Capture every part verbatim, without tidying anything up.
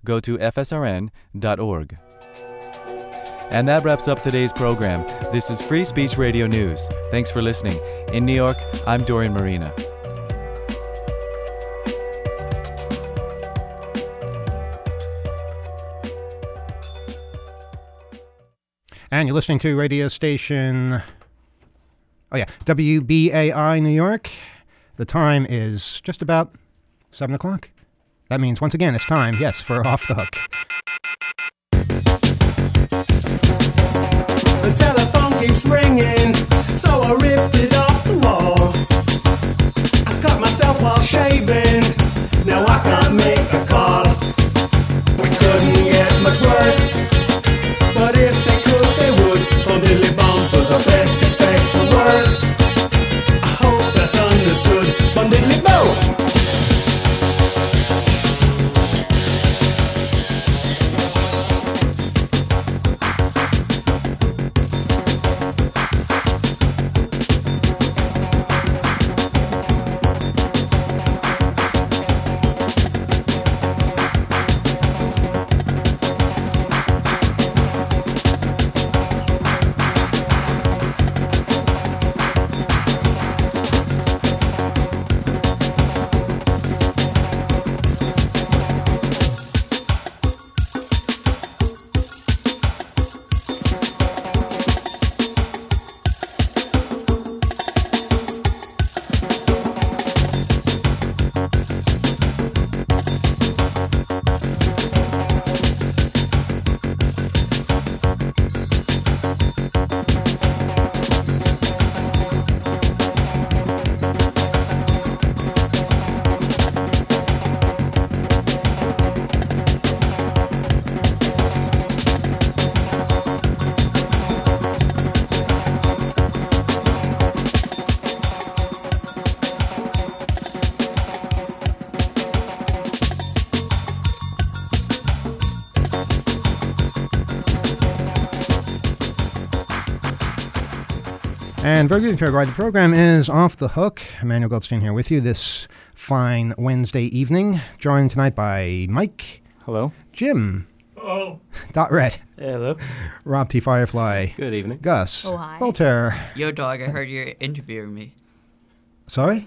go to f s r n dot org. And that wraps up today's program. This is Free Speech Radio News. Thanks for listening. In New York, I'm Dorian Marina. And you're listening to radio station, oh yeah, W B A I New York. The time is just about seven o'clock. That means, once again, it's time, yes, for Off the Hook. The telephone keeps ringing, so I ripped it off the wall. I cut myself while shaving, now I can't make a call. We couldn't get much worse, but if they could, they would. Bum diddly bum, for the best expect the worst. I hope that's understood. Bum diddly bo. And very good, everybody. The program is Off the Hook. Emmanuel Goldstein here with you this fine Wednesday evening, joined tonight by Mike. Hello. Jim. Hello. Dot Red. Hello. Rob T. Firefly. Good evening. Gus. Oh, hi. Voltaire. Yo, dog, I heard you're interviewing me. Sorry?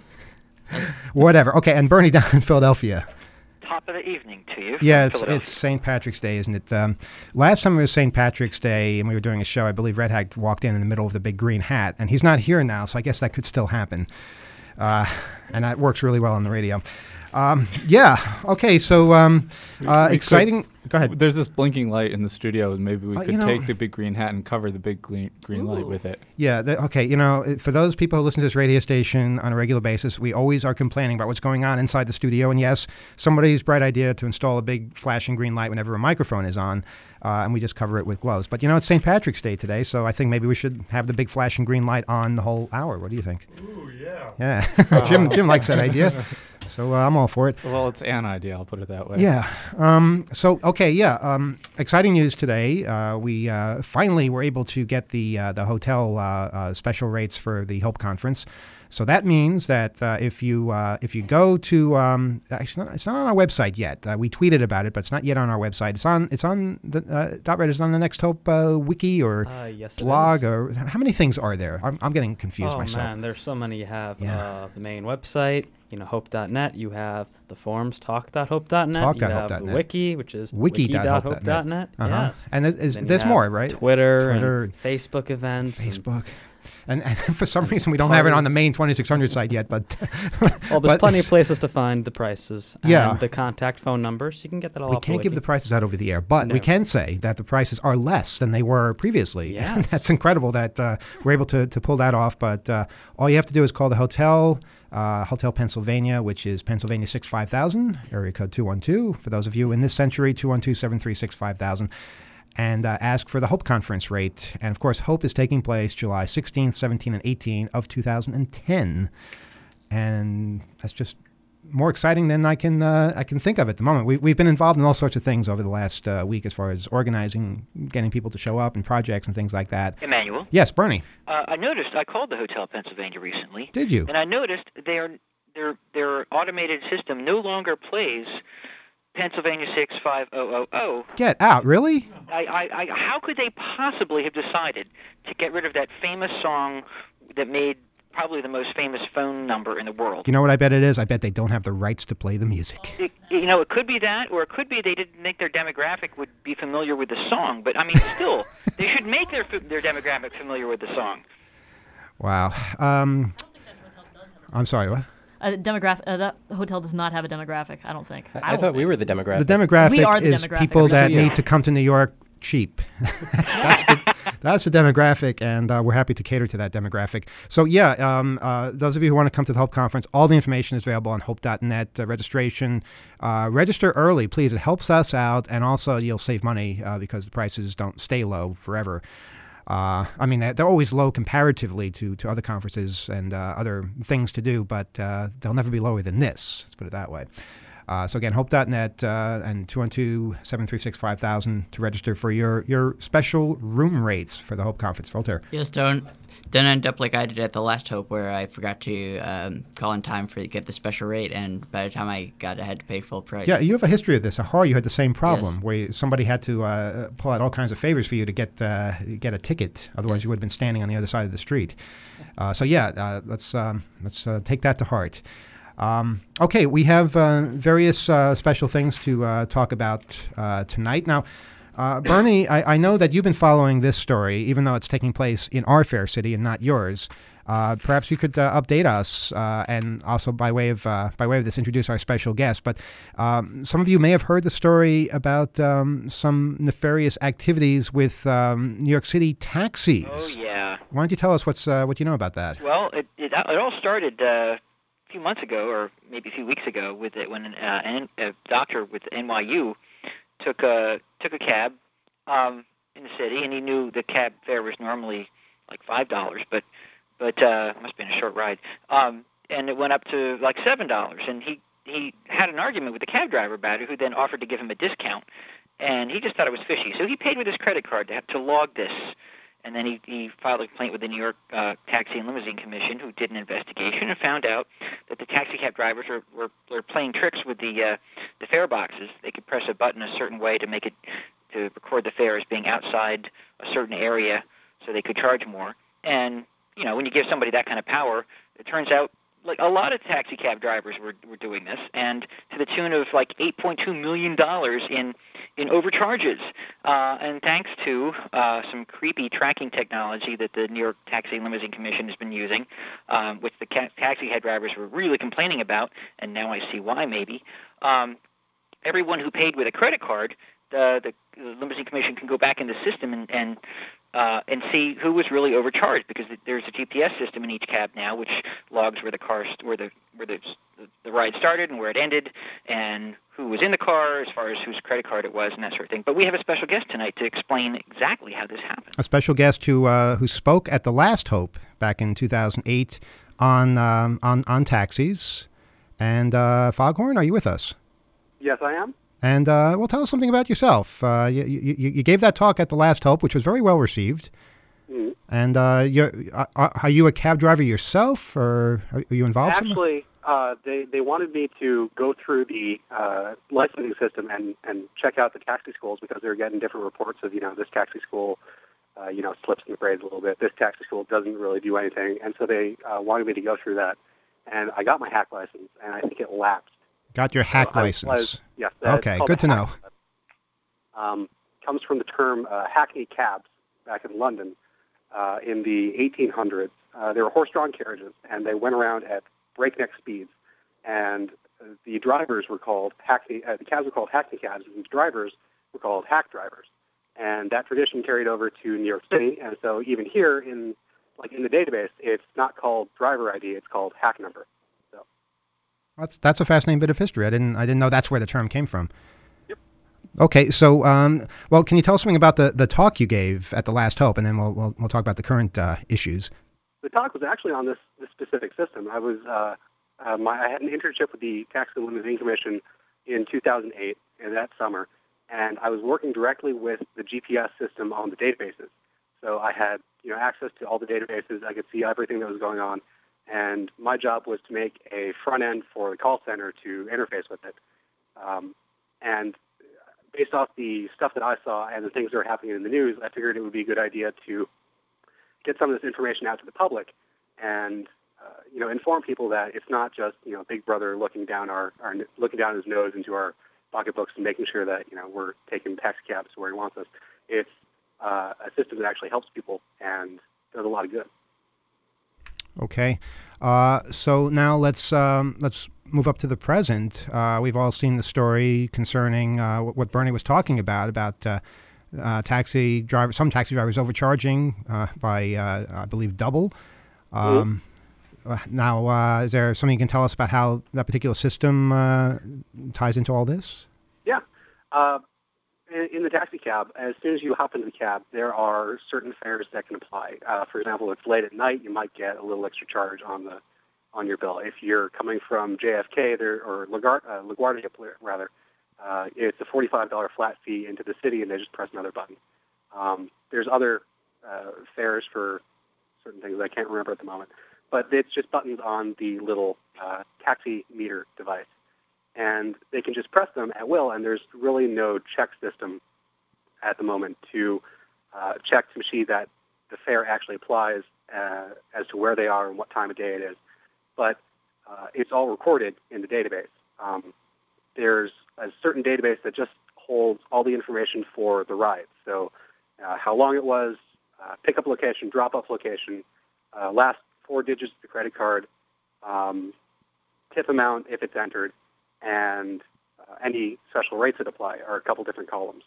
Whatever. Okay, and Bernie down in Philadelphia. Top of the evening to you. Yeah, it's it's Saint Patrick's Day, isn't it? Um, last time it was Saint Patrick's Day, and we were doing a show, I believe Red Hag walked in in the middle of the big green hat, and he's not here now, so I guess that could still happen. Uh, and that works really well on the radio. Um, yeah, okay, so um, uh, We exciting... could- Go ahead. There's this blinking light in the studio, and maybe we Uh, could you know- take the big green hat and cover the big green, green light with it. Yeah, the, okay, you know, it- for those people who listen to this radio station on a regular basis, we always are complaining about what's going on inside the studio. And yes, somebody's bright idea to install a big flashing green light whenever a microphone is on, uh, and we just cover it with gloves. But, you know, it's Saint Patrick's Day today, so I think maybe we should have the big flashing green light on the whole hour. What do you think? Ooh, yeah. Yeah, Jim Jim likes that idea, so uh, I'm all for it. Well, it's an idea, I'll put it that way. Yeah. Um, so, okay, yeah. Um, exciting news today. Uh, we uh, finally were able to get the uh, the hotel uh, uh, special rates for the Hope Conference. So that means that uh, if you uh, if you go to um, actually not, it's not on our website yet. Uh, we tweeted about it, but it's not yet on our website. It's on it's on the uh, Dot Red is on the Next Hope uh, wiki or Uh, yes, it blog is. or how many things are there? I'm, I'm getting confused oh, myself. man, there's so many. You have Yeah. uh, the main website, you know, hope dot net. You have the forums, talk dot hope dot net. talk You dot have hope dot the net. wiki, which is wiki dot hope hope dot net. Uh-huh. Yes. And is, is, Then you there's have more, right? Twitter, Twitter and Facebook events. and- Facebook. And, and for some reason, we don't have it on the parties. main twenty-six hundred site yet, but... Well, there's but plenty of it's- places to find the prices and Yeah. the contact phone numbers. You can get that all We off the can't give wiki. the prices out over the air, but we No. can say that the prices are less than they were previously. Yes. That's incredible that uh, we're able to, to pull that off, but uh, all you have to do is call the hotel, uh, Hotel Pennsylvania, which is Pennsylvania six five thousand, area code two one two. For those of you in this century, two one two, seven three six, five thousand. And uh, ask for the Hope Conference rate. And, of course, Hope is taking place July sixteenth, seventeenth, and eighteenth of two thousand ten. And that's just more exciting than I can uh, I can think of at the moment. We, we've been involved in all sorts of things over the last uh, week as far as organizing, getting people to show up and projects and things like that. Emmanuel, Yes, Bernie. uh, I noticed I called the Hotel Pennsylvania recently, Did you? and I noticed their their their automated system no longer plays Pennsylvania six five zero zero zero. Get out, really? I, I, I, how could they possibly have decided to get rid of that famous song that made probably the most famous phone number in the world? You know what I bet it is? I bet they don't have the rights to play the music. It, you know, it could be that, or it could be they didn't think their demographic would be familiar with the song. But, I mean, still, they should make their their demographic familiar with the song. Wow. Um, I'm sorry, what? A demographic. Uh, that hotel does not have a demographic. I don't think. I, I, I don't thought think. we were the demographic. The demographic We are the is demographic. people that Yeah. need to come to New York cheap. that's, that's, the, that's the demographic, and uh, we're happy to cater to that demographic. So, yeah, um, uh, those of you who want to come to the Hope Conference, all the information is available on hope dot net. Uh, registration. Uh, register early, please. It helps us out, and also you'll save money uh, because the prices don't stay low forever. Uh, I mean, they're, they're always low comparatively to, to other conferences and uh, other things to do, but uh, they'll never be lower than this. Let's put it that way. Uh, so again, hope dot net uh, and two one two, seven three six, five thousand to register for your, your special room rates for the Hope Conference. Voltaire. Yes, don't don't end up like I did at the last Hope, where I forgot to um, call in time for get the special rate, and by the time I got, I had to pay full price. Yeah, you have a history of this. At Har, you had the same problem Yes. where you, somebody had to uh, pull out all kinds of favors for you to get uh, get a ticket. Otherwise, you would have been standing on the other side of the street. Uh, so yeah, uh, let's um, let's uh, take that to heart. Um, okay, we have uh, various uh, special things to uh, talk about uh, tonight. Now, uh, Bernie, I, I know that you've been following this story, even though it's taking place in our fair city and not yours. Uh, perhaps you could uh, update us, uh, and also by way of uh, by way of this, introduce our special guest. But um, some of you may have heard the story about um, some nefarious activities with um, New York City taxis. Oh, yeah. Why don't you tell us what's uh, what you know about that? Well, it, it, it all started uh, a few months ago, or maybe a few weeks ago, with it when uh, an, a doctor with N Y U took a took a cab um, in the city, and he knew the cab fare was normally like five dollars, but but uh, it must have been a short ride, um, and it went up to like seven dollars, and he he had an argument with the cab driver about it, who then offered to give him a discount, and he just thought it was fishy, so he paid with his credit card to have to log this. And then he, he filed a complaint with the New York uh, Taxi and Limousine Commission, who did an investigation and found out that the taxi cab drivers were, were, were playing tricks with the uh, the fare boxes. They could press a button a certain way to make it to record the fare as being outside a certain area, so they could charge more. And you know, when you give somebody that kind of power, it turns out like a lot of taxi cab drivers were were doing this, and to the tune of like eight point two million dollars in in overcharges. Uh, and thanks to uh, some creepy tracking technology that the New York Taxi and Limousine Commission has been using, um, which the ca- taxi cab drivers were really complaining about, and now I see why maybe. Um, everyone who paid with a credit card, the, the, the Limousine Commission can go back in the system and and Uh, and see who was really overcharged, because there's a G P S system in each cab now, which logs where the car, st- where the where the, the ride started and where it ended, and who was in the car, as far as whose credit card it was, and that sort of thing. But we have a special guest tonight to explain exactly how this happened. A special guest who uh, who spoke at the last Hope back in two thousand eight on um, on on taxis. And uh, Foghorn, are you with us? Yes, I am. And uh, well, tell us something about yourself. Uh, you, you, you gave that talk at the last Hope, which was very well received. Mm-hmm. And uh, you're, are, are you a cab driver yourself, or are you involved? Actually, uh, they they wanted me to go through the uh, licensing system and, and check out the taxi schools, because they were getting different reports of, you know, this taxi school, uh, you know, slips in the grades a little bit. This taxi school doesn't really do anything, and so they uh, wanted me to go through that. And I got my hack license, and I think it lapsed. Got your hack so license. Was, yes. That, okay, good good to know. Um, comes from the term uh, hackney cabs back in London uh, in the eighteen hundreds. Uh, they were horse-drawn carriages, and they went around at breakneck speeds. And uh, the drivers were called hackney. Uh, the cabs were called hackney cabs, and the drivers were called hack drivers. And that tradition carried over to New York City. And so even here, in like in the database, it's not called driver I D; it's called hack number. That's that's a fascinating bit of history. I didn't I didn't know that's where the term came from. Yep. Okay, so um, well, can you tell us something about the, the talk you gave at the last Hope, and then we'll we'll, we'll talk about the current uh, issues. The talk was actually on this, this specific system. I was uh, uh, my I had an internship with the Taxi and Limousine Commission in two thousand eight, in that summer, and I was working directly with the G P S system on the databases. So I had you know access to all the databases. I could see everything that was going on. And my job was to make a front end for the call center to interface with it. Um, And based off the stuff that I saw and the things that are happening in the news, I figured it would be a good idea to get some of this information out to the public and uh, you know inform people that it's not just you know Big Brother looking down our, our looking down his nose into our pocketbooks and making sure that you know we're taking taxi cabs to where he wants us. It's uh, a system that actually helps people and does a lot of good. Okay, uh, so now let's um, let's move up to the present. Uh, we've all seen the story concerning uh, what Bernie was talking about about uh, uh, taxi driver, some taxi drivers overcharging uh, by uh, I believe double. Um, mm-hmm. uh, now, uh, is there something you can tell us about how that particular system uh, ties into all this? Yeah. Uh, in, in the taxi cab, as soon as you hop into the cab, there are certain fares that can apply. Uh, for example, if it's late at night, you might get a little extra charge on the on your bill. If you're coming from J F K there, or LaGuardia, uh, LaGuardia rather, uh, it's a forty-five dollars flat fee into the city, and they just press another button. Um, there's other uh, fares for certain things I can't remember at the moment, but it's just buttons on the little uh, taxi meter device. And they can just press them at will, and there's really no check system at the moment to uh, check to see that the fare actually applies uh, as to where they are and what time of day it is. But uh, it's all recorded in the database. Um, there's a certain database that just holds all the information for the ride. So uh, how long it was, uh, pickup location, drop-off location, uh, last four digits of the credit card, um, tip amount if it's entered, and uh, any special rates that apply are a couple different columns.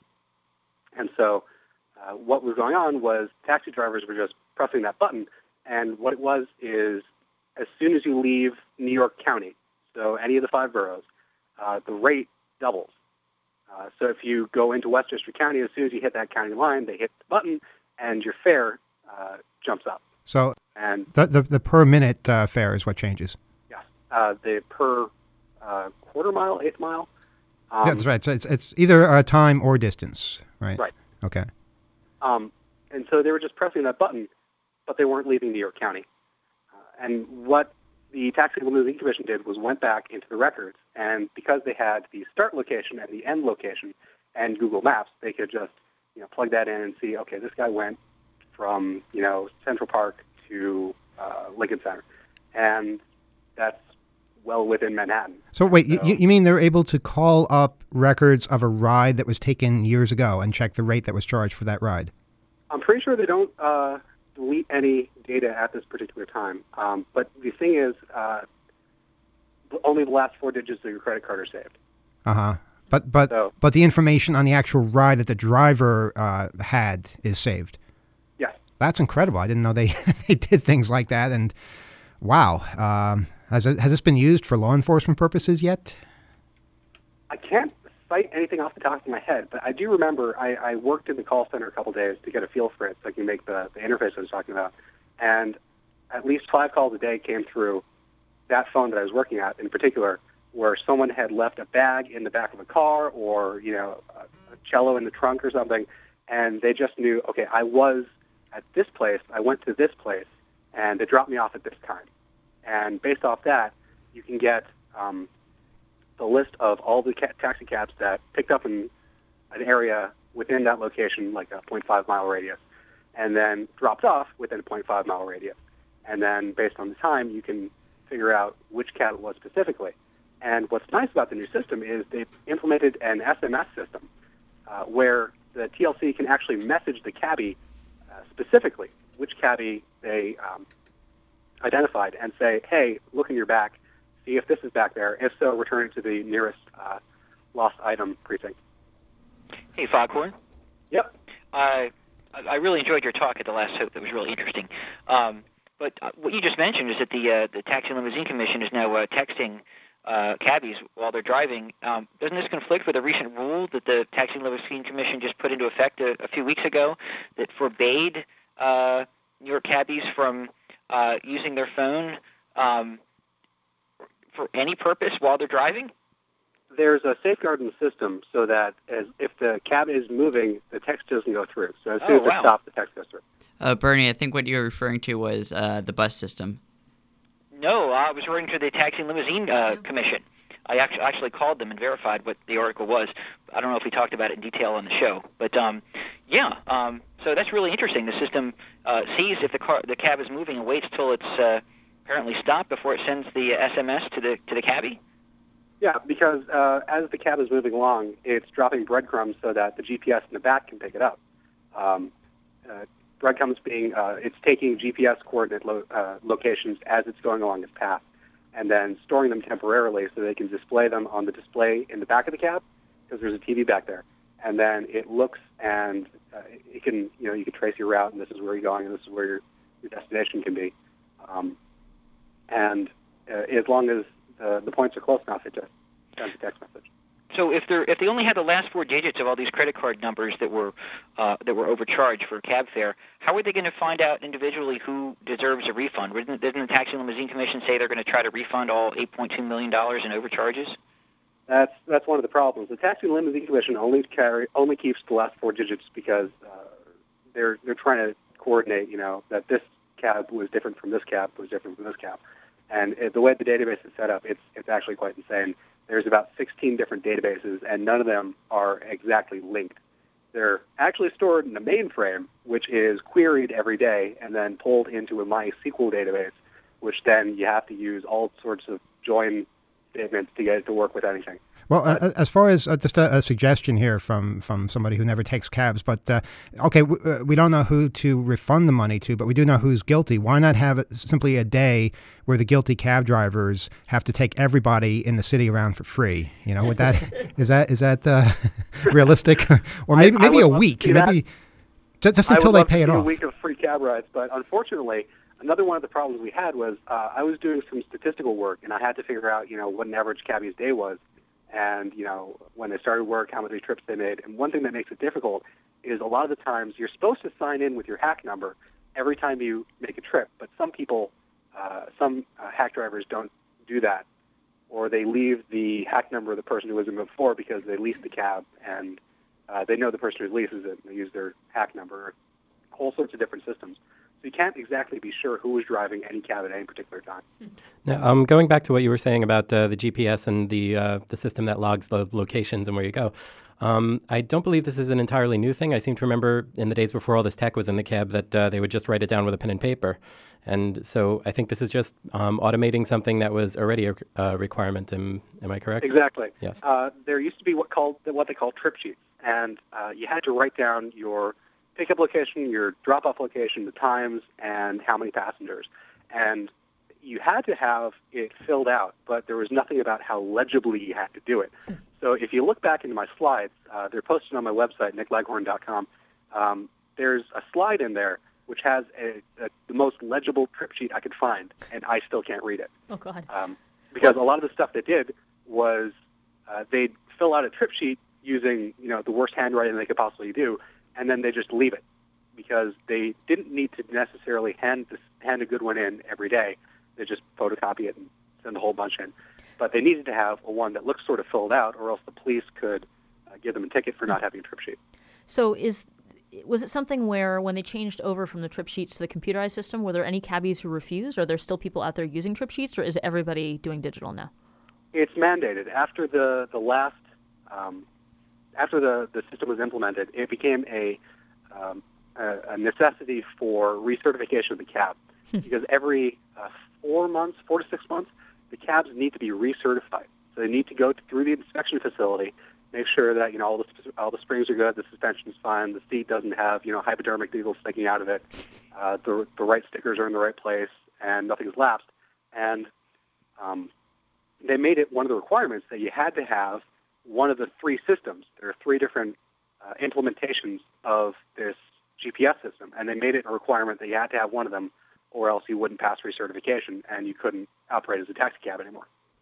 And so uh, what was going on was taxi drivers were just pressing that button, and what it was is as soon as you leave New York County, so any of the five boroughs, uh, the rate doubles. Uh, so if you go into Westchester County, as soon as you hit that county line, they hit the button, and your fare uh, jumps up. So and the the, the per minute uh, fare is what changes. Yes, uh, the per uh, quarter mile, eighth mile. Um, yeah, that's right. So it's it's either uh, time or distance, right? Right. Okay. Um, and so they were just pressing that button, but they weren't leaving New York County. Uh, and what the Taxi and Limousine Commission did was went back into the records, and because they had the start location and the end location and Google Maps, they could just you know plug that in and see, okay, this guy went from you know Central Park to uh, Lincoln Center, and that's well within Manhattan. So wait, so, you, you mean they're able to call up records of a ride that was taken years ago and check the rate that was charged for that ride? I'm pretty sure they don't uh, delete any data at this particular time. Um, but the thing is, uh, only the last four digits of your credit card are saved. Uh huh. But but so, but the information on the actual ride that the driver uh, had is saved. Yes. That's incredible. I didn't know they they did things like that. And wow. Um, Has it, has this been used for law enforcement purposes yet? I can't cite anything off the top of my head, but I do remember I, I worked in the call center a couple days to get a feel for it so I can make the, the interface I was talking about. And at least five calls a day came through that phone that I was working at in particular, where someone had left a bag in the back of a car or, you know, a, a cello in the trunk or something, and they just knew, okay, I was at this place, I went to this place, and they dropped me off at this time. And based off that, you can get um, the list of all the ca- taxi cabs that picked up in an area within that location, like a zero point five mile radius, and then dropped off within a zero point five mile radius. And then based on the time, you can figure out which cab it was specifically. And what's nice about the new system is they've implemented an S M S system uh, where the T L C can actually message the cabbie uh, specifically which cabbie they um, identified and say, hey, look in your back, see if this is back there. If so, return it to the nearest uh, lost item precinct. Hey, Foghorn. Yep. I I really enjoyed your talk at the last Hope. That was really interesting. Um, but uh, what you just mentioned is that the uh, the Taxi and Limousine Commission is now uh, texting uh, cabbies while they're driving. Um, doesn't this conflict with a recent rule that the Taxi and Limousine Commission just put into effect a, a few weeks ago that forbade uh, New York cabbies from uh, using their phone um, for any purpose while they're driving? There's a safeguard in the system so that as if the cab is moving, the text doesn't go through. So as soon Oh, as wow. it stops, the text goes through. Uh, Bernie, I think what you're referring to was uh, the bus system. No, I was referring to the Taxi and Limousine uh, Commission. I actually actually called them and verified what the article was. I don't know if we talked about it in detail on the show, but um, yeah. Um, so that's really interesting. The system uh, sees if the car, the cab is moving, and waits till it's uh, apparently stopped before it sends the S M S to the to the cabbie. Yeah, because uh, as the cab is moving along, it's dropping breadcrumbs so that the G P S in the back can pick it up. Um, uh, breadcrumbs being, uh, it's taking G P S coordinate lo- uh, locations as it's going along its path, and then storing them temporarily so they can display them on the display in the back of the cab, because there's a T V back there. And then it looks and uh, it can, you know, you can trace your route, and this is where you're going, and this is where your, your destination can be. Um, and uh, as long as the, the points are close enough, it just sends a text message. So if they're if they only had the last four digits of all these credit card numbers that were uh, that were overcharged for cab fare, how are they going to find out individually who deserves a refund? Doesn't, doesn't the Taxi and Limousine Commission say they're going to try to refund all eight point two million dollars in overcharges? That's that's one of the problems. The Taxi and Limousine Commission only carry only keeps the last four digits because uh, they're they're trying to coordinate, you know, that this cab was different from this cab was different from this cab, and it, the way the database is set up, it's it's actually quite insane. There's about sixteen different databases, and none of them are exactly linked. They're actually stored in a mainframe, which is queried every day and then pulled into a MySQL database, which then you have to use all sorts of join statements to get it to work with anything. Well, uh, as far as uh, just a, a suggestion here from, from somebody who never takes cabs, but uh, okay, w- uh, we don't know who to refund the money to, but we do know who's guilty. Why not have it simply a day where the guilty cab drivers have to take everybody in the city around for free? You know, would that is that is that uh, realistic, or maybe I, maybe I a week, maybe just, just until they pay it off. off. A week of free cab rides, but unfortunately, another one of the problems we had was uh, I was doing some statistical work, and I had to figure out, you know, what an average cabbie's day was. And, you know, when they started work, how many trips they made. And one thing that makes it difficult is a lot of the times you're supposed to sign in with your hack number every time you make a trip. But some people, uh, some uh, hack drivers don't do that. Or they leave the hack number of the person who was in before because they leased the cab and uh, they know the person who leases it and they use their hack number. All sorts of different systems. So you can't exactly be sure who was driving any cab at any particular time. Now, um, going back to what you were saying about uh, the G P S and the uh, the system that logs the locations and where you go, um, I don't believe this is an entirely new thing. I seem to remember in the days before all this tech was in the cab that uh, they would just write it down with a pen and paper. And so I think this is just um, automating something that was already a uh, requirement. Am, am I correct? Exactly. Yes. Uh, there used to be what called what they call trip sheets, and uh, you had to write down your pickup location, your drop-off location, the times, and how many passengers. And you had to have it filled out, but there was nothing about how legibly you had to do it. So if you look back into my slides, uh, they're posted on my website, nick leghorn dot com. Um, there's a slide in there which has a, a, the most legible trip sheet I could find, and I still can't read it. Oh, God. Um, because a lot of the stuff they did was uh, they'd fill out a trip sheet using, you know, the worst handwriting they could possibly do, and then they just leave it because they didn't need to necessarily hand this, hand a good one in every day. They just photocopy it and send a whole bunch in. But they needed to have a one that looks sort of filled out, or else the police could uh, give them a ticket for not having a trip sheet. So is was it something where when they changed over from the trip sheets to the computerized system, were there any cabbies who refused? Are there still people out there using trip sheets, or is everybody doing digital now? It's mandated. After the, the last... Um, After the, the system was implemented, it became a, um, a, a necessity for recertification of the cab because every uh, four months, four to six months, the cabs need to be recertified. So they need to go through the inspection facility, make sure that, you know, all the all the springs are good, the suspension's fine, the seat doesn't have, you know, hypodermic needles sticking out of it, uh, the the right stickers are in the right place, and nothing's lapsed. And um, they made it one of the requirements that you had to have one of the three systems. There are three different uh, implementations of this G P S system, and they made it a requirement that you had to have one of them, or else you wouldn't pass recertification, and you couldn't operate as a taxi cab anymore.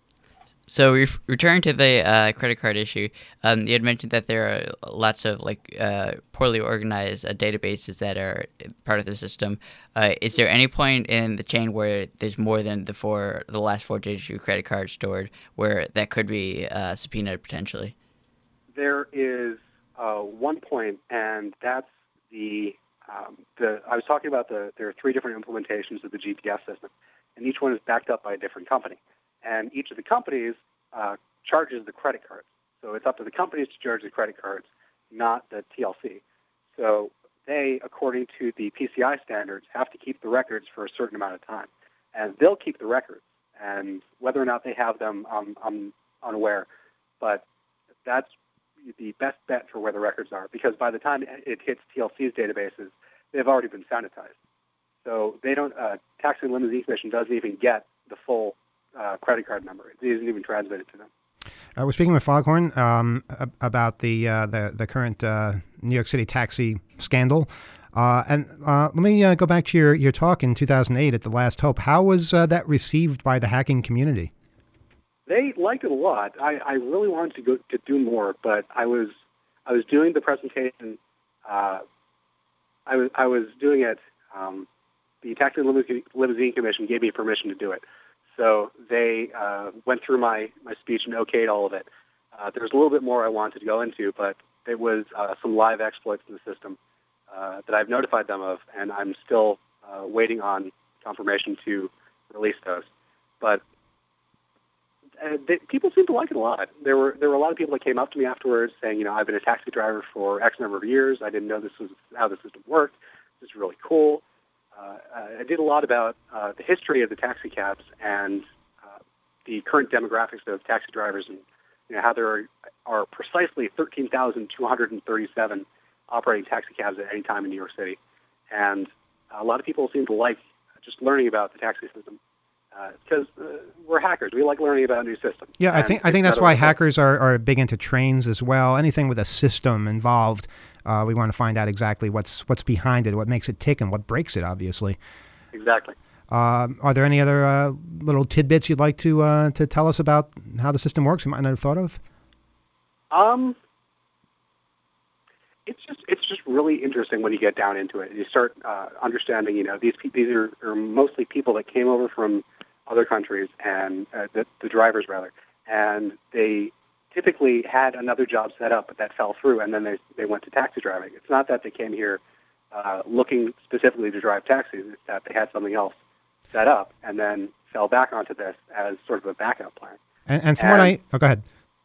So re- returning to the uh, credit card issue, um, you had mentioned that there are lots of like uh, poorly organized uh, databases that are part of the system. Uh, is there any point in the chain where there's more than the four, the last four digits of your credit card stored, where that could be uh, subpoenaed potentially? There is uh, one point, and that's the um, the. I was talking about the. There are three different implementations of the G P S system, and each one is backed up by a different company. And each of the companies uh, charges the credit cards. So it's up to the companies to charge the credit cards, not the T L C. So they, according to the P C I standards, have to keep the records for a certain amount of time. And they'll keep the records. And whether or not they have them, um, I'm unaware. But that's the best bet for where the records are, because by the time it hits T L C's databases, they've already been sanitized. So they don't, uh, Taxi and Limousine Commission doesn't even get the full uh, credit card number. It isn't even transmitted to them. Uh, we're speaking with Foghorn um, about the, uh, the the current uh, New York City taxi scandal. Uh, and uh, let me uh, go back to your, your talk in two thousand eight at The Last Hope. How was uh, that received by the hacking community? They liked it a lot. I, I really wanted to go to do more, but I was I was doing the presentation. Uh, I was I was doing it. Um, the Taxi and Limousine, Limousine Commission gave me permission to do it. So they uh, went through my, my speech and okayed all of it. Uh, there's a little bit more I wanted to go into, but it was uh, some live exploits in the system uh, that I've notified them of, and I'm still uh, waiting on confirmation to release those. But uh, they, people seem to like it a lot. There were there were a lot of people that came up to me afterwards saying, you know, I've been a taxi driver for X number of years. I didn't know this was how the system worked. This is really cool. Uh, I did a lot about uh, the history of the taxi cabs and uh, the current demographics of taxi drivers, and you know how there are, are precisely thirteen thousand two hundred thirty-seven operating taxi cabs at any time in New York City. And a lot of people seem to like just learning about the taxi system because uh, uh, we're hackers. We like learning about new systems. Yeah, I think I think that's why hackers are, are big into trains as well. Anything with a system involved. Uh, we want to find out exactly what's what's behind it, what makes it tick, and what breaks it, obviously. Exactly. Uh, are there any other uh, little tidbits you'd like to uh, to tell us about how the system works you might not have thought of? Um, it's just it's just really interesting when you get down into it. You start uh, understanding, you know, these pe- these are, are mostly people that came over from other countries, and uh, the, the drivers rather, and they typically had another job set up, but that fell through, and then they they went to taxi driving. It's not that they came here uh, looking specifically to drive taxis. It's that they had something else set up and then fell back onto this as sort of a backup plan. And, and from and, what I... Oh, go ahead.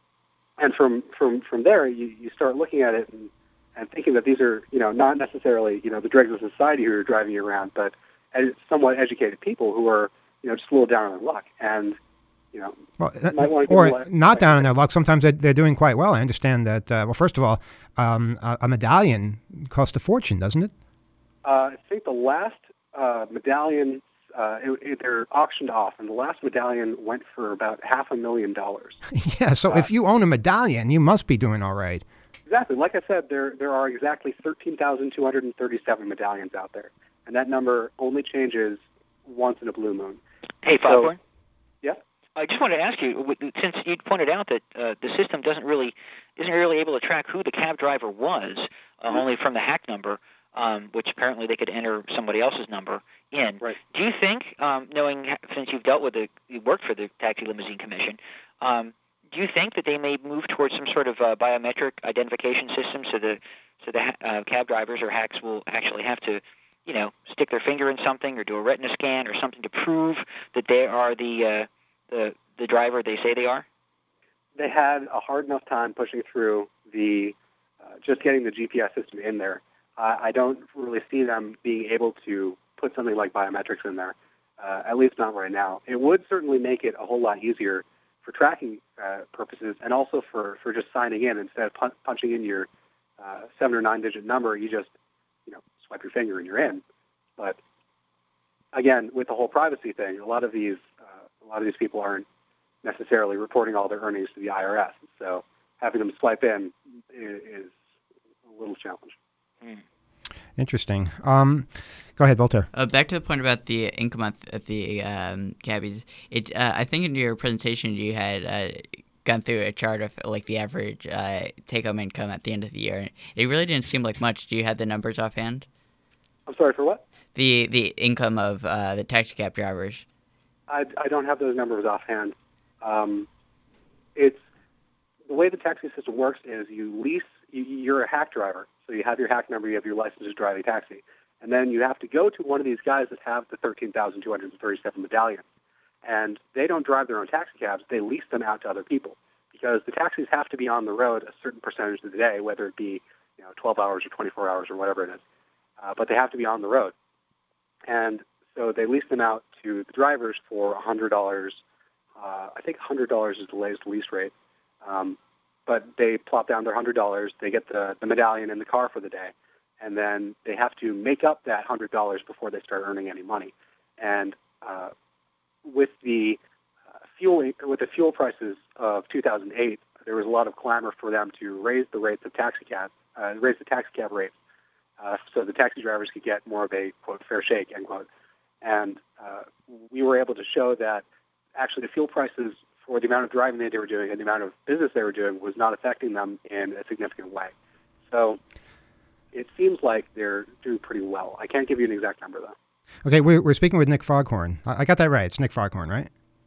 And from, from, from there, you, you start looking at it and, and thinking that these are, you know, not necessarily, you know, the dregs of society who are driving you around, but ed- somewhat educated people who are, you know, just a little down on their luck. And You know, well, might want to or not down on their luck. Sometimes they're, they're doing quite well. I understand that. Uh, well, first of all, um, a, a medallion costs a fortune, doesn't it? Uh, I think the last uh, medallion, uh, it, it, they're auctioned off, and the last medallion went for about half a million dollars. Yeah, so uh, if you own a medallion, you must be doing all right. Exactly. Like I said, there there are exactly thirteen thousand two hundred thirty-seven medallions out there, and that number only changes once in a blue moon. Hey, Foghorn. So, yeah. I just wanted to ask you, since you pointed out that uh, the system doesn't really isn't really able to track who the cab driver was, uh, mm-hmm. only from the hack number, um, which apparently they could enter somebody else's number in. Right. Do you think, um, knowing since you've dealt with the, you worked for the Taxi Limousine Commission, um, do you think that they may move towards some sort of uh, biometric identification system, so the so the uh, cab drivers or hacks will actually have to, you know, stick their finger in something or do a retina scan or something to prove that they are the uh, the the driver they say they are? They had a hard enough time pushing through the uh, just getting the G P S system in there. Uh, I don't really see them being able to put something like biometrics in there, uh, at least not right now. It would certainly make it a whole lot easier for tracking uh, purposes, and also for, for just signing in. Instead of pun- punching in your uh, seven or nine digit number, you just, you know, swipe your finger and you're in. But again, with the whole privacy thing, a lot of these uh, a lot of these people aren't necessarily reporting all their earnings to the I R S, so having them swipe in is, is a little challenge. Mm. Interesting. Um, go ahead, Voltaire. Uh, back to the point about the income of the um, cabbies. It, uh, I think in your presentation you had uh, gone through a chart of like the average uh, take-home income at the end of the year. It really didn't seem like much. Do you have the numbers offhand? I'm sorry, for what? The the income of uh, the taxi cab drivers. I, I don't have those numbers offhand. Um, it's the way the taxi system works is you lease. You, you're a hack driver. So you have your hack number, you have your license to drive a taxi. And then you have to go to one of these guys that have the thirteen thousand two hundred thirty-seven medallions. And they don't drive their own taxi cabs. They lease them out to other people because the taxis have to be on the road a certain percentage of the day, whether it be you know twelve hours or twenty-four hours or whatever it is. Uh, but they have to be on the road. And so they lease them out to the drivers for one hundred dollars. Uh, I think one hundred dollars is the latest lease rate. Um, but they plop down their one hundred dollars. They get the, the medallion in the car for the day. And then they have to make up that one hundred dollars before they start earning any money. And uh, with the uh, fuel with the fuel prices of two thousand eight, there was a lot of clamor for them to raise the rates of taxi cab, uh, raise the taxi cab rates, uh, so the taxi drivers could get more of a quote fair shake, end quote. And uh, we were able to show that actually the fuel prices for the amount of driving that they were doing and the amount of business they were doing was not affecting them in a significant way. So it seems like they're doing pretty well. I can't give you an exact number, though. Okay, we're, we're speaking with Nick Foghorn. I, I got that right. It's Nick Foghorn, right?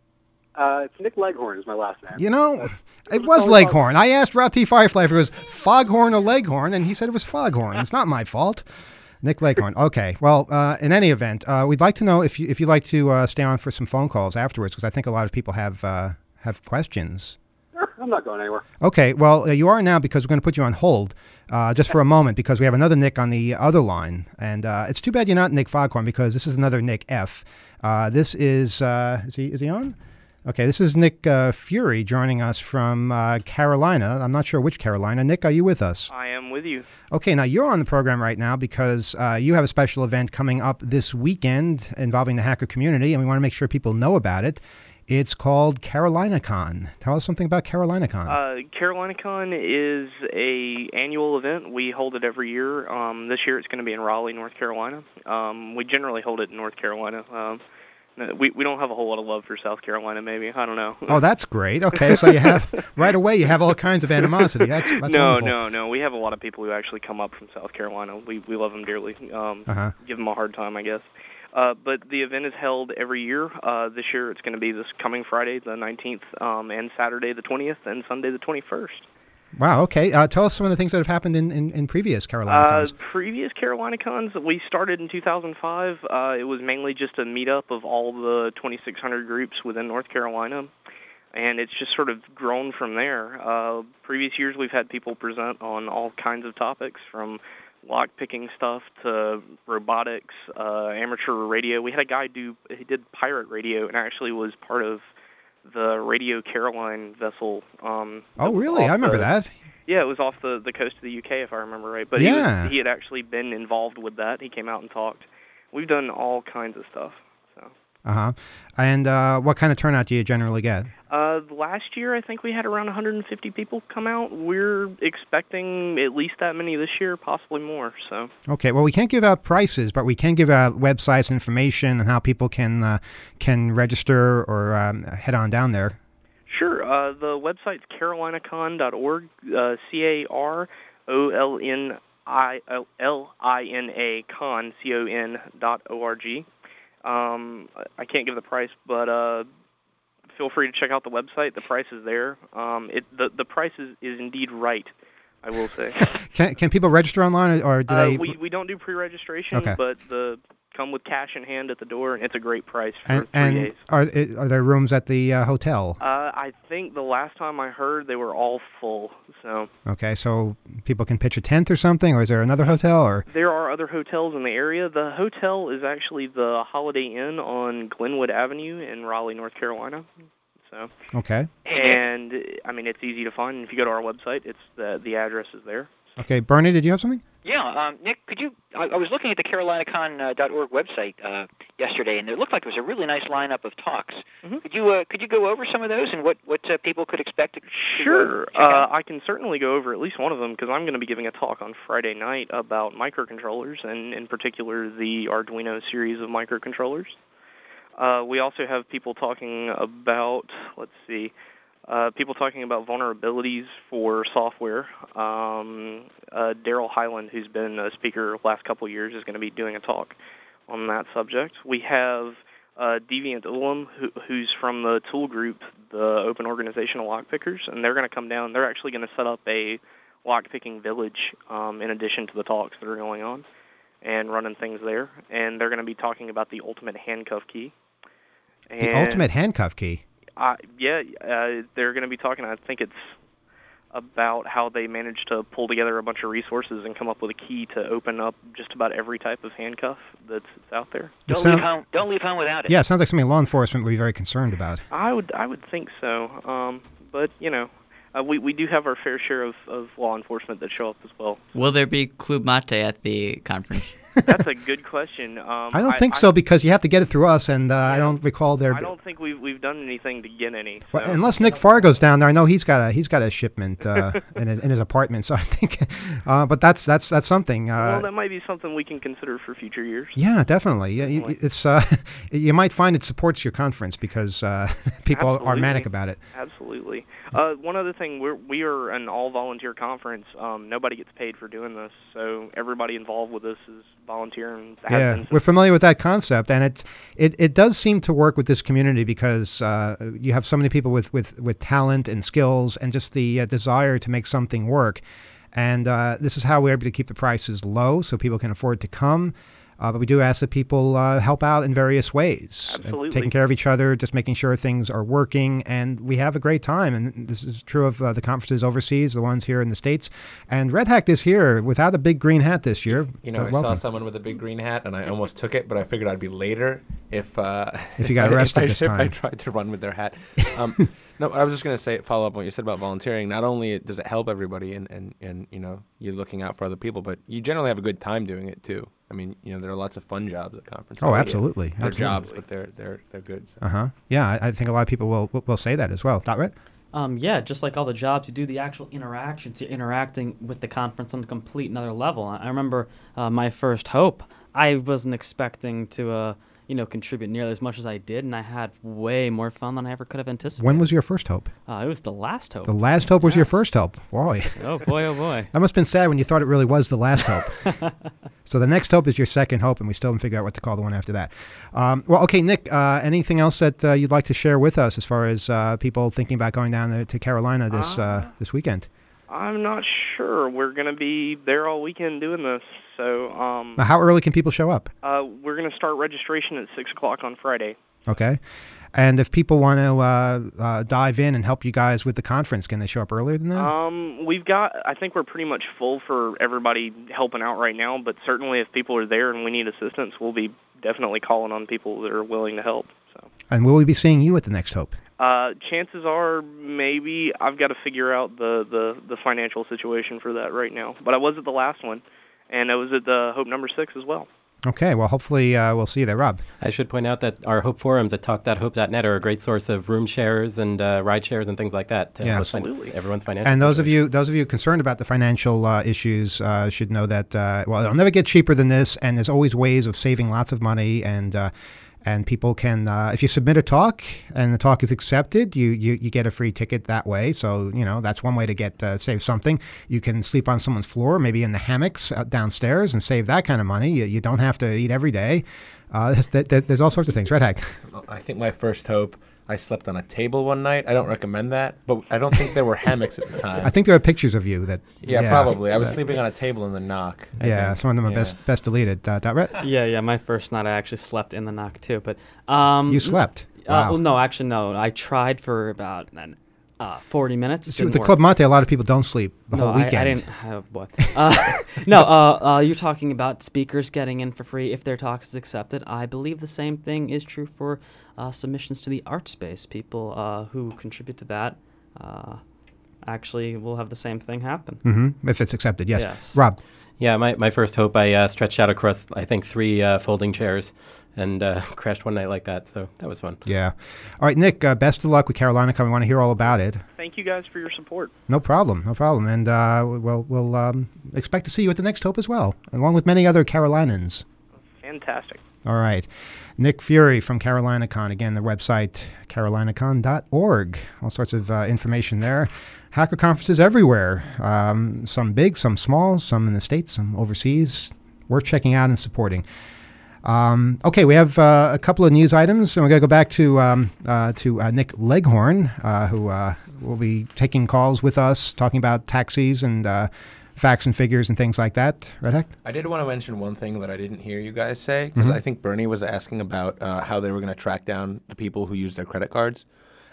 Uh, it's Nick Leghorn is my last name. You know, Uh, it was Leghorn. I asked Rob T. Firefly if it was Foghorn or Leghorn, and he said it was Foghorn. It's not my fault. Nick Leghorn. Okay. Well, uh, in any event, uh, we'd like to know if you if you'd like to uh, stay on for some phone calls afterwards, because I think a lot of people have uh, have questions. Sure, I'm not going anywhere. Okay. Well, uh, you are now, because we're going to put you on hold uh, just for a moment, because we have another Nick on the other line, and uh, it's too bad you're not Nick Foghorn, because this is another Nick F. Uh, this is uh, is he is he on? Okay, this is Nick uh, Fury joining us from uh, Carolina. I'm not sure which Carolina. Nick, are you with us? I am with you. Okay, now you're on the program right now because uh, you have a special event coming up this weekend involving the hacker community, and we want to make sure people know about it. It's called CarolinaCon. Tell us something about CarolinaCon. Uh, CarolinaCon is a annual event. We hold it every year. Um, this year it's going to be in Raleigh, North Carolina. Um, we generally hold it in North Carolina. Um, We we don't have a whole lot of love for South Carolina, maybe. I don't know. Oh, that's great. Okay, so you have, right away, you have all kinds of animosity. That's, that's No, wonderful. no, no. We have a lot of people who actually come up from South Carolina. We we love them dearly. Um, Uh-huh. Give them a hard time, I guess. Uh, but the event is held every year. Uh, this year it's going to be this coming Friday, the nineteenth, um, and Saturday, the twentieth, and Sunday, the twenty-first. Wow, okay. Uh, tell us some of the things that have happened in, in, in previous CarolinaCons. Uh, previous CarolinaCons, we started in two thousand five. Uh, it was mainly just a meetup of all the twenty-six hundred groups within North Carolina, and it's just sort of grown from there. Uh, previous years, we've had people present on all kinds of topics, from lock-picking stuff to robotics, uh, amateur radio. We had a guy do, he did pirate radio and actually was part of the Radio Caroline vessel. Um, Oh, really? I remember the, that. Yeah, it was off the, the coast of the U K, if I remember right. But he, Yeah. was, he had actually been involved with that. He came out and talked. We've done all kinds of stuff. So. Uh-huh. And uh, what kind of turnout do you generally get? Uh, last year, I think we had around one hundred fifty people come out. We're expecting at least that many this year, possibly more. So. Okay, well, we can't give out prices, but we can give out websites, information, and how people can uh, can register or um, head on down there. Sure. Uh, the website's carolinacon dot org, uh, C A R O L N I L I N A, con, C O N dot O R G. Um, I can't give the price, but uh, feel free to check out the website. The price is there. Um, it the, the price is, is indeed right, I will say. Can can people register online, or, or do Uh, they? we, we don't do pre-registration, Okay. but the come with cash in hand at the door, and it's a great price for and three and days. are it- are there rooms at the uh, hotel? Uh, I think the last time I heard, they were all full. So Okay, so people can pitch a tent or something, or is there another hotel, or? there are other hotels in the area. The hotel is actually the Holiday Inn on Glenwood Avenue in Raleigh, North Carolina. So. Okay. And I mean, it's easy to find. If you go to our website, it's the the address is there. Okay, Bernie, did you have something? Yeah, um, Nick, could you? I, I was looking at the carolinacon dot org website uh, yesterday, and it looked like it was a really nice lineup of talks. Mm-hmm. Could you uh, could you go over some of those and what what uh, people could expect to? to Sure, check out? uh, I can certainly go over at least one of them because I'm going to be giving a talk on Friday night about microcontrollers, and in particular the Arduino series of microcontrollers. Uh, we also have people talking about, let's see, uh, people talking about vulnerabilities for software. Um, uh, Daryl Hyland, who's been a speaker the last couple of years, is going to be doing a talk on that subject. We have uh, Deviant Ulam, who, who's from the tool group, the Open Organizational Lockpickers, and they're going to come down. They're actually going to set up a lockpicking village um, in addition to the talks that are going on and running things there. And they're going to be talking about the ultimate handcuff key. The ultimate handcuff key? Uh, yeah, uh, they're going to be talking, I think it's about how they managed to pull together a bunch of resources and come up with a key to open up just about every type of handcuff that's, that's out there. Don't sound- leave home. Don't leave home without it. Yeah, it sounds like something law enforcement would be very concerned about. I would I would think so. Um, but, you know, uh, we, we do have our fair share of, of law enforcement that show up as well. Will there be Club Mate at the conference? That's a good question. Um, I don't think so because you have to get it through us, and uh, I don't recall there. I don't think we've we've done anything to get any. So. Well, unless Nick Fargo's down there, I know he's got a he's got a shipment uh, in, his, in his apartment. So I think, uh, but that's that's that's something. Uh, well, that might be something we can consider for future years. Yeah, definitely. Yeah, Definitely. y- it's uh, you might find it supports your conference because uh, people are Absolutely. manic about it. Absolutely. Uh, one other thing, we're, we are an all-volunteer conference. Um, nobody gets paid for doing this, so everybody involved with this is volunteer and has Yeah, been since- we're familiar with that concept, and it it it does seem to work with this community because uh, you have so many people with, with, with talent and skills and just the uh, desire to make something work. And uh, this is how we're able to keep the prices low so people can afford to come. Uh, but we do ask that people uh, help out in various ways. Uh, Absolutely. taking care of each other, just making sure things are working, and we have a great time. And this is true of uh, the conferences overseas, the ones here in the States. And Red Hack is here without a big green hat this year. You know, So I welcome. saw someone with a big green hat, and I almost took it, but I figured I'd be later if uh, If you got I- arrested if I, this if I time. tried to run with their hat. Um, no, I was just going to say, follow up on what you said about volunteering. Not only does it help everybody, and, and, and you know, you're looking out for other people, but you generally have a good time doing it too. I mean, you know, there are lots of fun jobs at conferences. Oh, absolutely. They're Absolutely. jobs, but they're they're they're good. So. Uh huh. Yeah, I, I think a lot of people will will- will say that as well. Not right? Um, yeah, just like all the jobs, you do the actual interactions. You're interacting with the conference on a complete another level. I I remember uh, my first Hope. I wasn't expecting to, uh, you know, contribute nearly as much as I did, and I had way more fun than I ever could have anticipated. When was your first Hope? Uh, it was the last Hope. The last Hope was your Yes. first Hope. Boy. Oh boy, oh boy. That must have been sad when you thought it really was the last Hope. So the next Hope is your second Hope, and we still haven't figured out what to call the one after that. Um, well, okay, Nick, uh, anything else that uh, you'd like to share with us as far as uh, people thinking about going down there to Carolina this uh, Uh, this weekend? I'm not sure. We're going to be there all weekend doing this. So um, Now, how early can people show up? uh, we're going to start registration at six o'clock on Friday. Okay. And if people want to uh, uh, dive in and help you guys with the conference, can they show up earlier than that? Um, we've got, I think we're pretty much full for everybody helping out right now, but certainly if people are there and we need assistance, we'll be definitely calling on people that are willing to help. So, And will we be seeing you at the next Hope? uh, chances are maybe I've got to figure out the, the, the financial situation for that right now. But I was at the last one, and I was at the Hope number six as well. Okay, well, hopefully uh, we'll see you there, Rob. I should point out that our Hope forums at talk dot hope dot net are a great source of room shares and uh, ride shares and things like that to Yeah. help with fin- Absolutely. everyone's financial And those of situation. you, those of you concerned about the financial uh, issues, uh, should know that uh, well, it'll never get cheaper than this, and there's always ways of saving lots of money. And uh, and people can, uh, if you submit a talk and the talk is accepted, you, you you get a free ticket that way. So you know that's one way to get uh, save something. You can sleep on someone's floor, maybe in the hammocks uh, downstairs, and save that kind of money. You, you don't have to eat every day. Uh, there's, there- there's all sorts of things. Red Hack. I think my first Hope, I slept on a table one night. I don't recommend that, but I don't think there were hammocks at the time. I think there are pictures of you that. Yeah, probably. I was uh, sleeping on a table in the knock. I Yeah, think. some of them are Yeah. best best deleted. Uh, dot Red? Yeah, yeah. My first night, I actually slept in the knock too. But um, You slept? Uh, Wow. well, no, actually, no. I tried for about an, uh, forty minutes. See, with Didn't the work. Club Mate, a lot of people don't sleep the no, whole weekend. I, I didn't. Oh, boy. Uh, no, uh, uh, you're talking about speakers getting in for free if their talk is accepted. I believe the same thing is true for uh, submissions to the art space. People uh, who contribute to that uh, actually will have the same thing happen. Mm-hmm. If it's accepted, yes. Yes. Rob. Yeah, my, my first Hope, I uh, stretched out across, I think, three uh, folding chairs and uh, crashed one night like that. So that was fun. Yeah. All right, Nick, uh, best of luck with Carolina. We want to hear all about it. Thank you guys for your support. No problem. No problem. And uh, we'll, we'll um, expect to see you at the next Hope as well, along with many other Carolinans. Fantastic. All right. Nick Fury from CarolinaCon. Again, the website, carolina con dot org. All sorts of uh, information there. Hacker conferences everywhere. Um, some big, some small, some in the States, some overseas. Worth checking out and supporting. Um, okay, we have uh, a couple of news items, and we're going to go back to um, uh, to uh, Nick Leghorn, uh, who uh, will be taking calls with us, talking about taxis and uh, facts and figures and things like that. Red Hack? I did want to mention one thing that I didn't hear you guys say, because Mhm. I think Bernie was asking about uh, how they were going to track down the people who use their credit cards.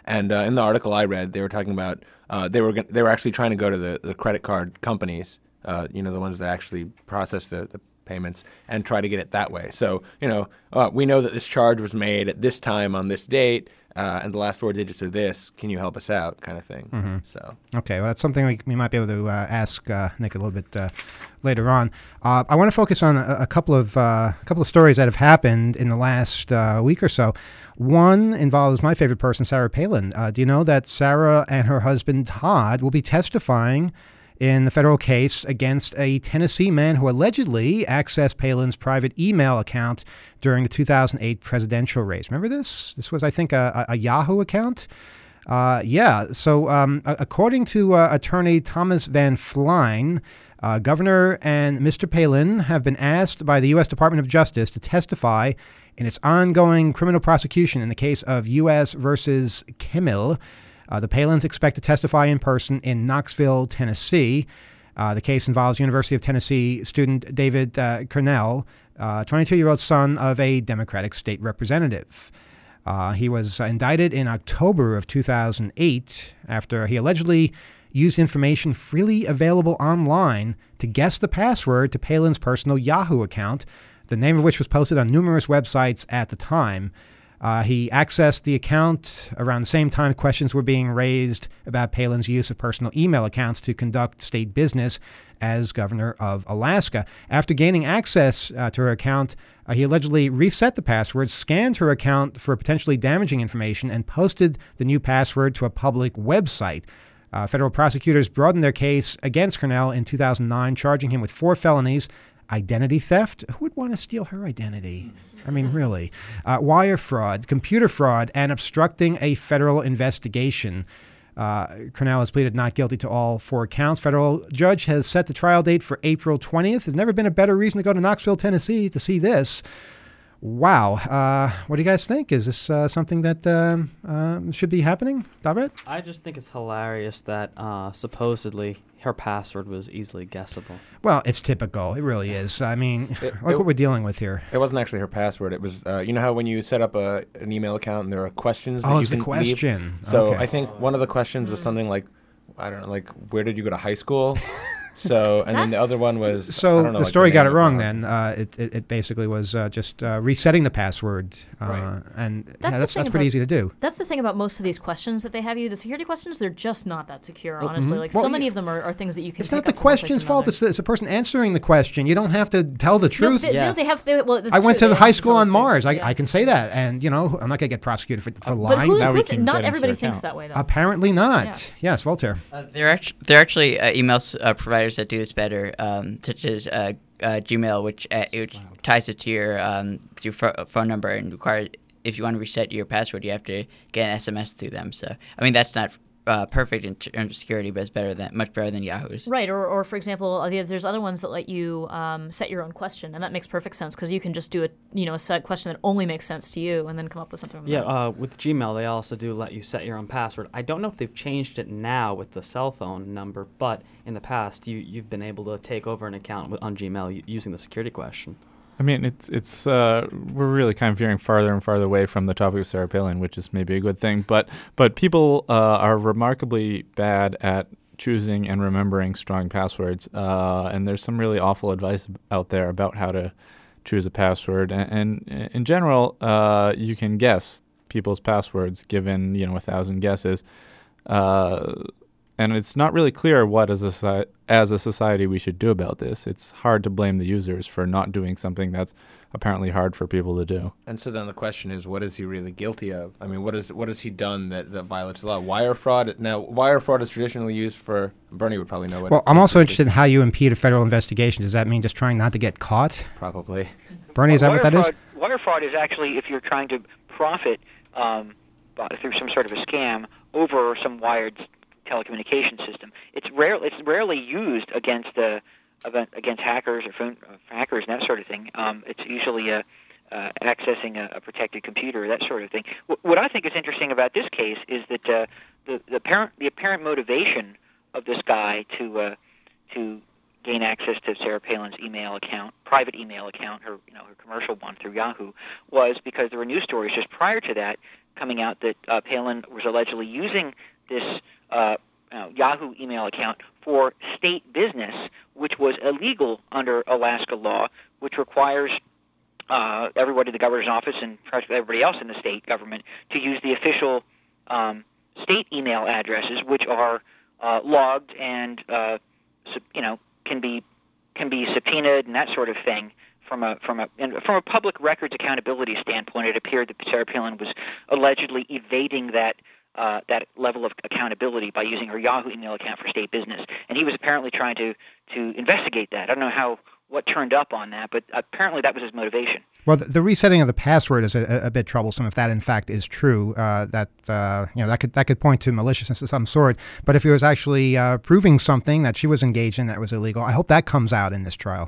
And uh, in the article I read, they were talking about uh, they were they were actually trying to go to the, the credit card companies, uh, you know, the ones that actually process the, the payments, and try to get it that way. So, you know, uh, we know that this charge was made at this time on this date, uh, and the last four digits are this. Can you help us out, kind of thing. Mm-hmm. So, okay, well, that's something we, we might be able to uh, ask uh, Nick a little bit uh, later on. Uh, I want to focus on a, a couple of uh, a couple of stories that have happened in the last uh, week or so. One involves my favorite person, Sarah Palin. Uh, do you know that Sarah and her husband Todd will be testifying in the federal case against a Tennessee man who allegedly accessed Palin's private email account during the two thousand eight presidential race? Remember this? This was, I think, a, a Yahoo account. Uh, yeah. So, um, according to uh, attorney Thomas Van Flein, uh, Governor and Mister Palin have been asked by the U S Department of Justice to testify in its ongoing criminal prosecution in the case of U S versus Kimmel. Uh, the Palins expect to testify in person in Knoxville, Tennessee. Uh, the case involves University of Tennessee student David uh, Kernell, uh, twenty-two-year-old son of a Democratic state representative. Uh, he was indicted in October of two thousand eight after he allegedly used information freely available online to guess the password to Palin's personal Yahoo account, the name of which was posted on numerous websites at the time. Uh, he accessed the account around the same time questions were being raised about Palin's use of personal email accounts to conduct state business as governor of Alaska. After gaining access uh, to her account, uh, he allegedly reset the password, scanned her account for potentially damaging information, and posted the new password to a public website. Uh, federal prosecutors broadened their case against Kernell in two thousand nine, charging him with four felonies: identity theft. Who would want to steal her identity? I mean, really. Uh, wire fraud, computer fraud, and obstructing a federal investigation. Uh, Kernell has pleaded not guilty to all four counts. Federal judge has set the trial date for April twentieth. There's never been a better reason to go to Knoxville, Tennessee to see this. Wow. Uh, what do you guys think? Is this uh, something that um, uh, should be happening, David? I just think it's hilarious that uh, supposedly her password was easily guessable. Well, it's typical. It really is. I mean, It- look it- what we're dealing with here. it wasn't actually her password. It was, uh, you know how when you set up a, an email account and there are questions that Oh, you it's the can question. leave? So Okay. I think one of the questions was something like, I don't know, like, where did you go to high school? So, and then the That's- other one was, I So don't know, the like story name got it of wrong one. then. Uh, it, it, it basically was uh, just uh, resetting the password. Uh, Right. And That's yeah, the that's, thing that's pretty about- easy to do. That's the thing about most of these questions that they have you. The security questions, they're just not that secure, Oh, honestly. mhm. Like, Well, so many yeah. of them are, are things that you can It's pick not the up from one place question's to fault. another. It's the, it's the person answering the question. You don't have to tell the No, truth. they, no, they have. They, well, that's I went true. to They high have to school tell on us Mars. I, yeah. I can say that. And, you know, I'm not going to get prosecuted for, for But lying. who, Now we who can not get into everybody your thinks account. that way, though. Apparently not. Yeah. Yes, Voltaire. Uh, there are act- there are actually uh, email s- uh, providers that do this better, um, such as uh, uh, Gmail, which uh, which ties it to your um, to your pho- phone number and requires, if you want to reset your password, you have to get an S M S through them. So I mean that's not uh, perfect in terms of security, but it's better than much better than Yahoo's. Right, or, or for example, uh, the- there's other ones that let you um, set your own question, and that makes perfect sense because you can just do a you know a set question that only makes sense to you, and then come up with something. From Yeah, that. uh, with Gmail, they also do let you set your own password. I don't know if they've changed it now with the cell phone number, but in the past, you, you've been able to take over an account with, on Gmail u- using the security question. I mean, it's it's uh, we're really kind of veering farther and farther away from the topic of Sarah Palin, which is maybe a good thing. But but people uh, are remarkably bad at choosing and remembering strong passwords, uh, and there's some really awful advice out there about how to choose a password. And, and in general, uh, you can guess people's passwords given you know a thousand guesses. Uh, And it's not really clear what, as a, soci- as a society, we should do about this. It's hard to blame the users for not doing something that's apparently hard for people to do. And so then the question is, what is he really guilty of? I mean, what is what has he done that, that violates the law? Wire fraud. Now, wire fraud is traditionally used for. Bernie would probably know what. Well, it I'm is. also interested in how you impede a federal investigation. Does that mean just trying not to get caught? Probably. Bernie, is that wire what that is? fraud, Wire fraud is actually if you're trying to profit um, by- through some sort of a scam over some wired telecommunication system. It's rare. It's rarely used against uh, against hackers or phone uh, hackers and that sort of thing. Um, it's usually uh, uh, accessing a, a protected computer, that sort of thing. W- what I think is interesting about this case is that uh, the the apparent the apparent motivation of this guy to uh, to gain access to Sarah Palin's email account, private email account, her you know her commercial one through Yahoo, was because there were news stories just prior to that coming out that uh, Palin was allegedly using this uh, uh, Yahoo email account for state business, which was illegal under Alaska law, which requires uh, everybody in the governor's office and everybody else in the state government to use the official um, state email addresses, which are uh, logged and uh, you know can be can be subpoenaed and that sort of thing. From a from a and from a public records accountability standpoint, it appeared that Sarah Palin was allegedly evading that uh, that level of accountability by using her Yahoo email account for state business, and he was apparently trying to to investigate that. I don't know how what turned up on that, but apparently that was his motivation. Well, the, the resetting of the password is a, a bit troublesome if that in fact is true. Uh, that uh, you know that could that could point to maliciousness of some sort. But if he was actually uh, proving something that she was engaged in that was illegal, I hope that comes out in this trial.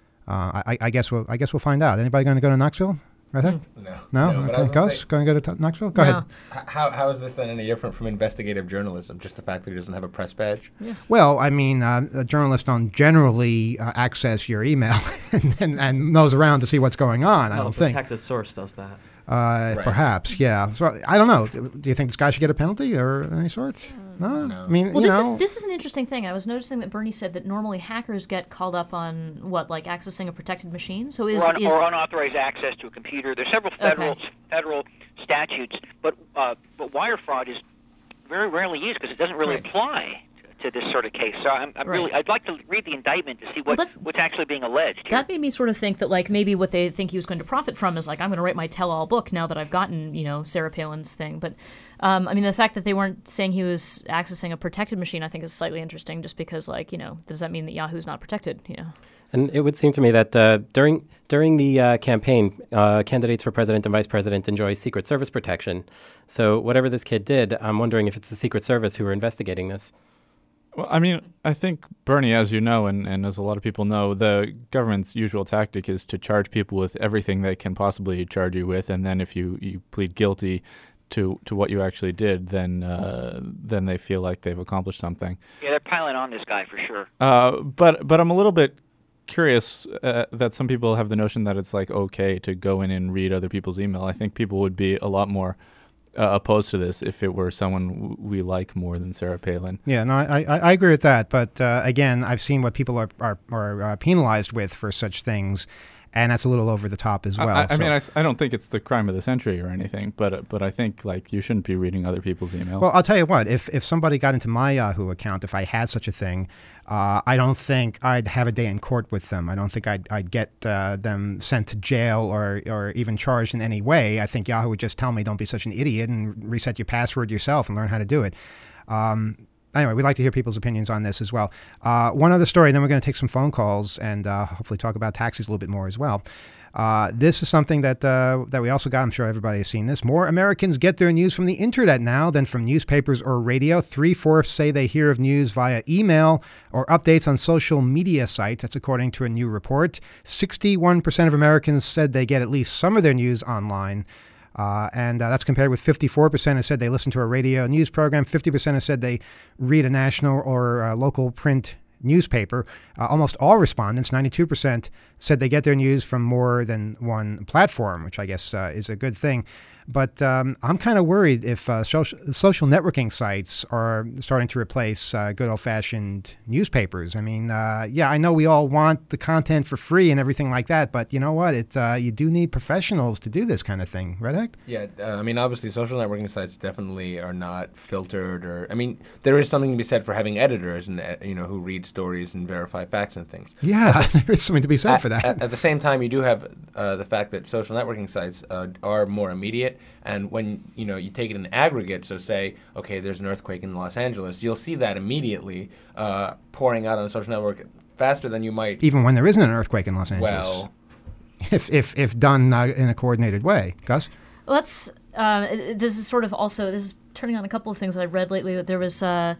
Uh, I, I guess we'll I guess we'll find out. Anybody going to go to Knoxville? Right here? No. No. no but okay. Gus, going to go to t- Knoxville? Go No. ahead. H- How how is this then any different from investigative journalism? Just the fact that he doesn't have a press badge? Yeah. Well, I mean, uh, journalists don't generally uh, access your email and, and, and nose around to see what's going on. I Well, don't a think. protected source does that. Uh, Right. Perhaps, yeah. So I don't know. Do do you think this guy should get a penalty or any sort? No. No. I mean, Well, you this know, is this is an interesting thing. I was noticing that Bernie said that normally hackers get called up on what, like accessing a protected machine. So is or, un- is or unauthorized access to a computer. There's several federal Okay. federal statutes, but uh, but wire fraud is very rarely used because it doesn't really Right. apply to this sort of case. So I'm, I'm Right. really I'd like to read the indictment to see what that's- what's actually being alleged here. that made me sort of think that like maybe what they think he was going to profit from is like I'm going to write my tell-all book now that I've gotten you know Sarah Palin's thing. But um, I mean the fact that they weren't saying he was accessing a protected machine I think is slightly interesting. Just because like you know does that mean that Yahoo's not protected? You know. And it would seem to me that uh, during during the uh, campaign, uh, candidates for president and vice president enjoy Secret Service protection. So whatever this kid did, I'm wondering if it's the Secret Service who are investigating this. Well, I mean, I think, Bernie, as you know, and, and as a lot of people know, the government's usual tactic is to charge people with everything they can possibly charge you with, and then if you, you plead guilty to to what you actually did, then uh, then they feel like they've accomplished something. Yeah, they're piling on this guy for sure. Uh, but but I'm a little bit curious uh, that some people have the notion that it's like okay to go in and read other people's email. I think people would be a lot more Uh, opposed to this if it were someone w- we like more than Sarah Palin. yeah, no, I, I, I agree with that. But uh, again, I've seen what people are are, are uh, penalized with for such things, and that's a little over the top as well. I, I so. mean, I, s- I don't think it's the crime of the century or anything, but uh, but I think like you shouldn't be reading other people's email. Well, I'll tell you what. If if somebody got into my Yahoo account, if I had such a thing, uh, I don't think I'd have a day in court with them. I don't think I'd I'd get uh, them sent to jail or or even charged in any way. I think Yahoo would just tell me, "Don't be such an idiot," and reset your password yourself and learn how to do it. Um, Anyway, we'd like to hear people's opinions on this as well. Uh, one other story, then we're going to take some phone calls and uh, hopefully talk about taxis a little bit more as well. Uh, this is something that uh, that we also got. I'm sure everybody has seen this. More Americans get their news from the internet now than from newspapers or radio. Three-fourths say they hear of news via email or updates on social media sites. That's according to a new report. sixty-one percent of Americans said they get at least some of their news online. Uh, and uh, that's compared with fifty-four percent who said they listen to a radio news program. fifty percent have said they read a national or uh, local print newspaper. Uh, almost all respondents, ninety-two percent, said they get their news from more than one platform, which I guess uh, is a good thing. But um, I'm kind of worried if uh, social, social networking sites are starting to replace uh, good old-fashioned newspapers. I mean, uh, yeah, I know we all want the content for free and everything like that, but you know what? It uh, you do need professionals to do this kind of thing, right, Heck? Yeah, uh, I mean, obviously, social networking sites definitely are not filtered, or I mean, there is something to be said for having editors and uh, you know who read stories and verify facts and things. Yeah, there's something to be said at, for that. At, at the same time, you do have uh, the fact that social networking sites uh, are more immediate. And when you know you take it in aggregate, so say, okay, there's an earthquake in Los Angeles, you'll see that immediately uh, pouring out on the social network faster than you might. Even when there isn't an earthquake in Los Angeles. Well, if if if done uh, in a coordinated way, Gus. Well, that's uh, this is sort of also this is turning on a couple of things that I've read lately. That there was uh,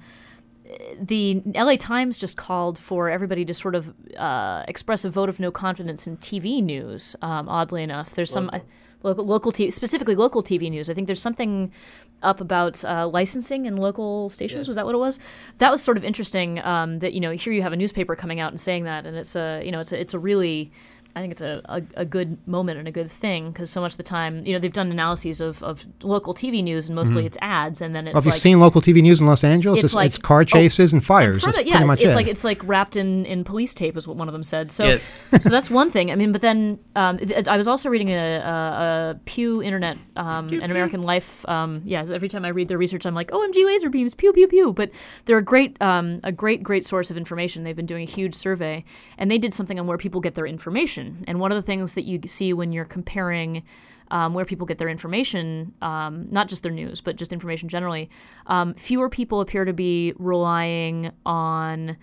the L A Times just called for everybody to sort of uh, express a vote of no confidence in T V news. Um, oddly enough, there's some. Well, I, local local T V, specifically local T V news. I think there's something up about uh, licensing in local stations. Yeah. Was that what it was? That was sort of interesting. Um, that you know, here you have a newspaper coming out and saying that, and it's a you know, it's a, it's a really I think it's a, a, a good moment and a good thing because so much of the time, you know, they've done analyses of, of local T V news and mostly Mhm. it's ads, and then it's Have like you seen local T V news in Los Angeles? It's It's, like it's car chases oh, and fires. in front That's of- pretty yeah, much it's, it's it. like it's like wrapped in, in police tape is what one of them said. So Yeah. so that's one thing. I mean, but then um, it- I was also reading a, a, a Pew Internet um, and American Life. Um, yeah, every time I read their research, I'm like, O M G laser beams, pew pew pew. But they're a great um, a great great source of information. They've been doing a huge survey, and they did something on where people get their information. And one of the things that you see when you're comparing um, where people get their information, um, not just their news, but just information generally, um, fewer people appear to be relying on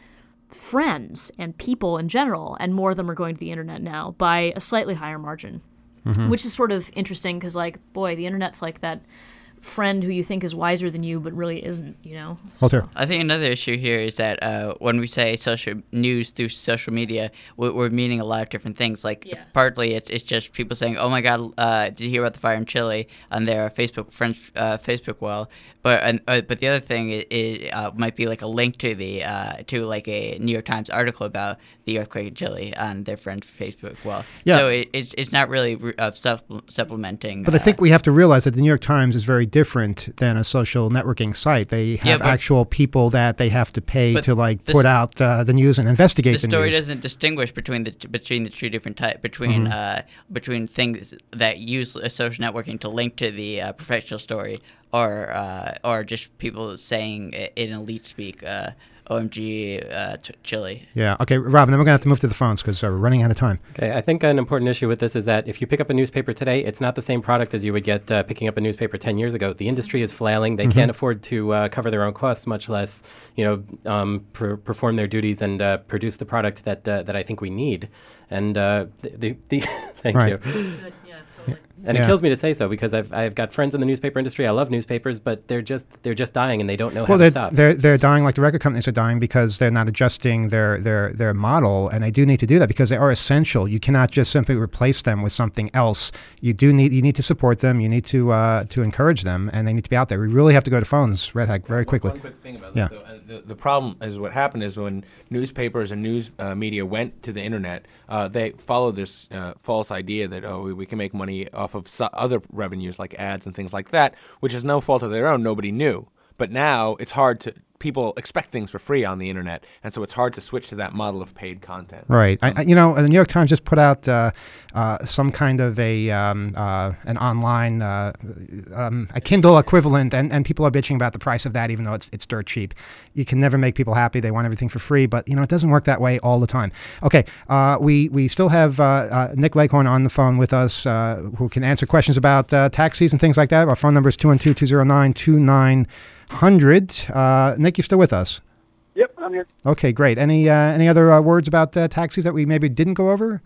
friends and people in general, and more of them are going to the internet now by a slightly higher margin, Mhm. which is sort of interesting because, like, boy, the internet's like that friend who you think is wiser than you but really isn't, you know? Walter. I think another issue here is that uh, when we say social news through social media, we're, we're meaning a lot of different things. Like, Yeah. partly it's it's just people saying, "Oh my God, uh, did you hear about the fire in Chile?" on their Facebook friends uh, Facebook wall. But and, uh, but the other thing is, is uh, might be like a link to the uh, to like a New York Times article about the earthquake in Chile on their friend's Facebook wall. Yeah. So it, it's it's not really uh, supple- supplementing. But I uh, think we have to realize that the New York Times is very different than a social networking site. They have Yeah, but- actual people that they have to pay But to like the put s- out uh, the news and investigate the the, story news. doesn't distinguish between the between the two different type between Mhm. uh, between things that use uh, social networking to link to the uh, professional story, or uh, or just people saying i- in elite speak, uh, "O M G, uh, t- Chile." Yeah. Okay, Rob. Then we're gonna have to move to the phones because uh, we're running out of time. Okay, I think an important issue with this is that if you pick up a newspaper today, it's not the same product as you would get uh, picking up a newspaper ten years ago. The industry is flailing; they Mhm. can't afford to uh, cover their own costs, much less, you know, um, per- perform their duties and uh, produce the product that uh, that I think we need. And uh, the, the, the thank Right. you. Good, yeah, totally. And Yeah. it kills me to say so because I've I've got friends in the newspaper industry. I love newspapers, but they're just they're just dying and they don't know Well, how to they're, stop. they're they're dying like the record companies are dying because they're not adjusting their their their model, and they do need to do that because they are essential. You cannot just simply replace them with something else. You do need you need to support them. You need to uh, to encourage them, and they need to be out there. We really have to go to phones, Red Hack, very One- quickly. One quick thing about Yeah. that, though. Uh, the, the problem is what happened is when newspapers and news uh, media went to the internet, uh, they followed this uh, false idea that, oh, we, we can make money off of so- other revenues like ads and things like that, which is no fault of their own. Nobody knew. But now it's hard to people expect things for free on the internet, and so it's hard to switch to that model of paid content. Right. I, I, you know, the New York Times just put out uh, uh, some kind of a um, uh, an online uh, um, a Kindle equivalent, and, and people are bitching about the price of that, even though it's it's dirt cheap. You can never make people happy. They want everything for free, but you know it doesn't work that way all the time. Okay, uh, we we still have uh, uh, Nick Leghorn on the phone with us, uh, who can answer questions about uh, taxis and things like that. Our phone number is two one two, two zero nine, two nine hundred. Uh, Nick, you still with us? Yep, I'm here. Okay, great. Any uh, any other uh, words about uh, taxis that we maybe didn't go over?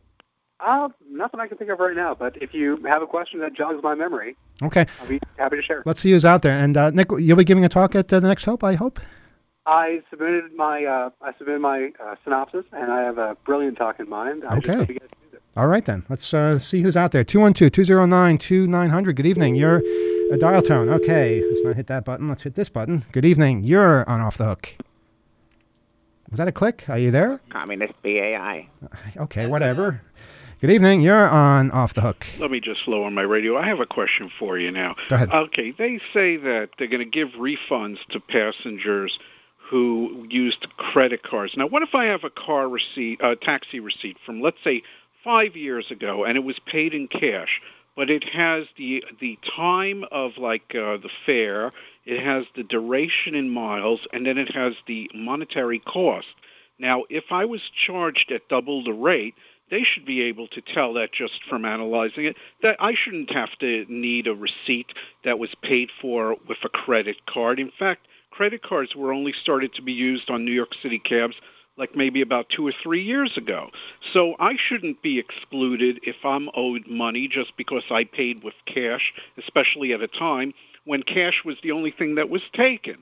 Uh, nothing I can think of right now, but if you have a question that jogs my memory, Okay, I'll be happy to share. let's see who's out there. And uh, Nick, you'll be giving a talk at uh, the Next Hope, I hope. I submitted my uh, I submitted my uh, synopsis, and I have a brilliant talk in mind. I just Okay. hope you guys use it. All right then. Let's uh, see who's out there. two one two, two zero nine, two nine hundred. Good evening. You're a dial tone. Okay, let's not hit that button. Let's hit this button. Good evening. You're on Off the Hook. Was that a click? Are you there? Communist B A I. Okay, whatever. Good evening. You're on Off the Hook. Let me just lower my radio. I have a question for you now. Go ahead. Okay, they say that they're going to give refunds to passengers who used credit cards. Now, what if I have a car receipt, a taxi receipt from, let's say, five years ago, and it was paid in cash, but it has the the time of like uh, the fare, it has the duration in miles, and then it has the monetary cost. Now, if I was charged at double the rate, they should be able to tell that just from analyzing it, that I shouldn't have to need a receipt that was paid for with a credit card. In fact, credit cards were only started to be used on New York City cabs like maybe about two or three years ago. So I shouldn't be excluded if I'm owed money just because I paid with cash, especially at a time when cash was the only thing that was taken.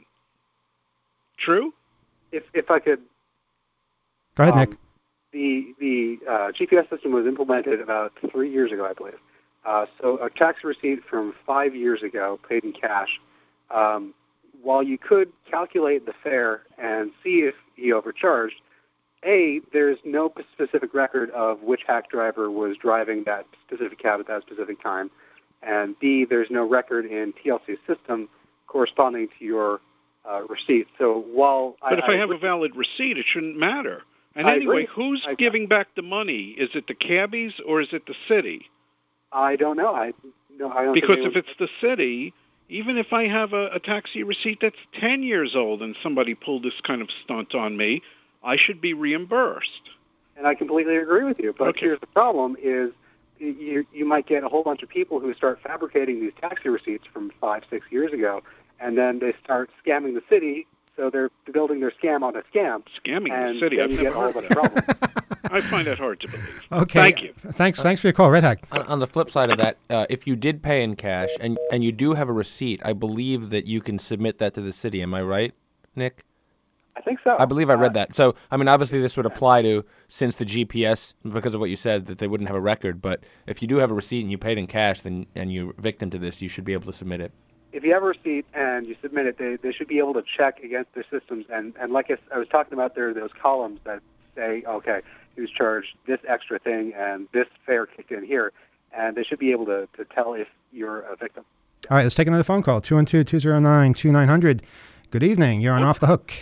True? If if I could. Go ahead, um, Nick. The the uh, G P S system was implemented about three years ago, I believe, Uh, so a taxi receipt from five years ago, paid in cash, um, while you could calculate the fare and see if he overcharged, A, there's no specific record of which hack driver was driving that specific cab at that specific time, and B, there's no record in T L C's system corresponding to your uh, receipt. So while But I, if I, I have would, a valid receipt, it shouldn't matter. And I anyway, agree. who's I- giving back the money? Is it the cabbies or is it the city? I don't know. I no, I don't Because think if it it's the city, even if I have a, a taxi receipt that's ten years old and somebody pulled this kind of stunt on me, I should be reimbursed. And I completely agree with you. But Okay. here's the problem is you, you might get a whole bunch of people who start fabricating these taxi receipts from five, six years ago, and then they start scamming the city, so they're building their scam on a scam. Scamming and the city, then I've you never get a whole heard bunch of of problems. I find that hard to believe. Okay. Thank you. Thanks. Thanks for your call, Red Hack. On, on the flip side of that, uh, if you did pay in cash and, and you do have a receipt, I believe that you can submit that to the city. Am I right, Nick? I think so. I believe I read Uh, that. So, I mean, obviously this would apply to, since the G P S, because of what you said, that they wouldn't have a record. But if you do have a receipt and you paid in cash, then and you're victim to this, you should be able to submit it. If you have a receipt and you submit it, they, they should be able to check against their systems. And, and like I, s- I was talking about, there are those columns that say, okay, he was charged this extra thing and this fare kicked in here. And they should be able to, to tell if you're a victim. All right, let's take another phone call. two one two, two zero nine, two nine zero zero. Good evening. You're on Off the Hook.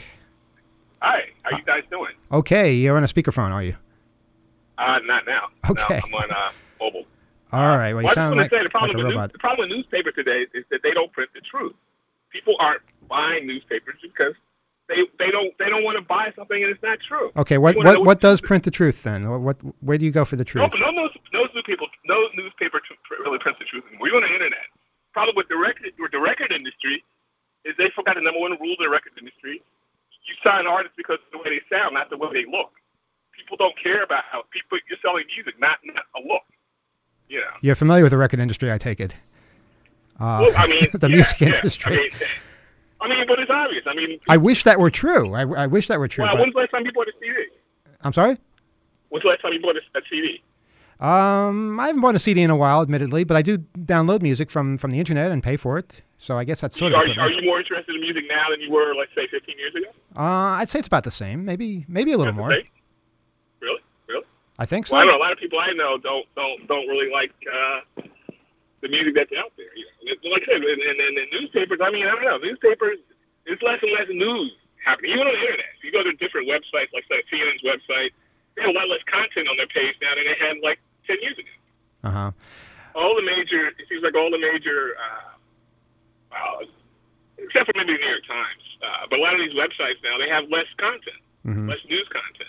Hi, how you guys doing? Okay, you're on a speakerphone, are you? Uh, not now. Okay. No, I'm on uh, mobile. All right. Well, you Well, I just sound want like, to say the like problem, a with news, robot. the problem with newspaper today is that they don't print the truth. People aren't buying newspapers because they they don't they don't want to buy something and it's not true. Okay, what They wanna know what, what does print the truth then? What, what where do you go for the No, truth? no, no, no, news people, no newspaper tr- tr- really prints the truth anymore. We're on the internet. Problem with the record, with the record industry is they forgot the number one rule of the record industry. You sign artists because of the way they sound, not the way they look. People don't care about how people you're selling music, not not a look. You know. You're familiar with the record industry, I take it. Uh, Well, I mean, the yeah, music yeah. industry. I mean, I mean, but it's obvious. I mean, I wish that were true. I, I wish that were true. well, but- when's the last time you bought a C D? I'm sorry? When's the last time you bought a, a C D? Um, I haven't bought a C D in a while, admittedly, but I do download music from, from the internet and pay for it. So I guess that's sort are, of you- are you more interested in music now than you were, let's say, fifteen years ago? Uh, I'd say it's about the same. Maybe maybe a little more. Okay. Really? Really? I think so. Well, I know a lot of people I know don't don't don't really like uh, the music that's out there. You know, like I said, and, and, and the newspapers. I mean, I don't know. Newspapers. There's less and less news happening. Even on the internet, if you go to different websites, like say C N N's website, they have a lot less content on their page now than they had like ten years ago. Uh huh. All the major, it seems like all the major, uh, well, except for maybe the New York Times, uh, but a lot of these websites now, they have less content, Mhm. less news content.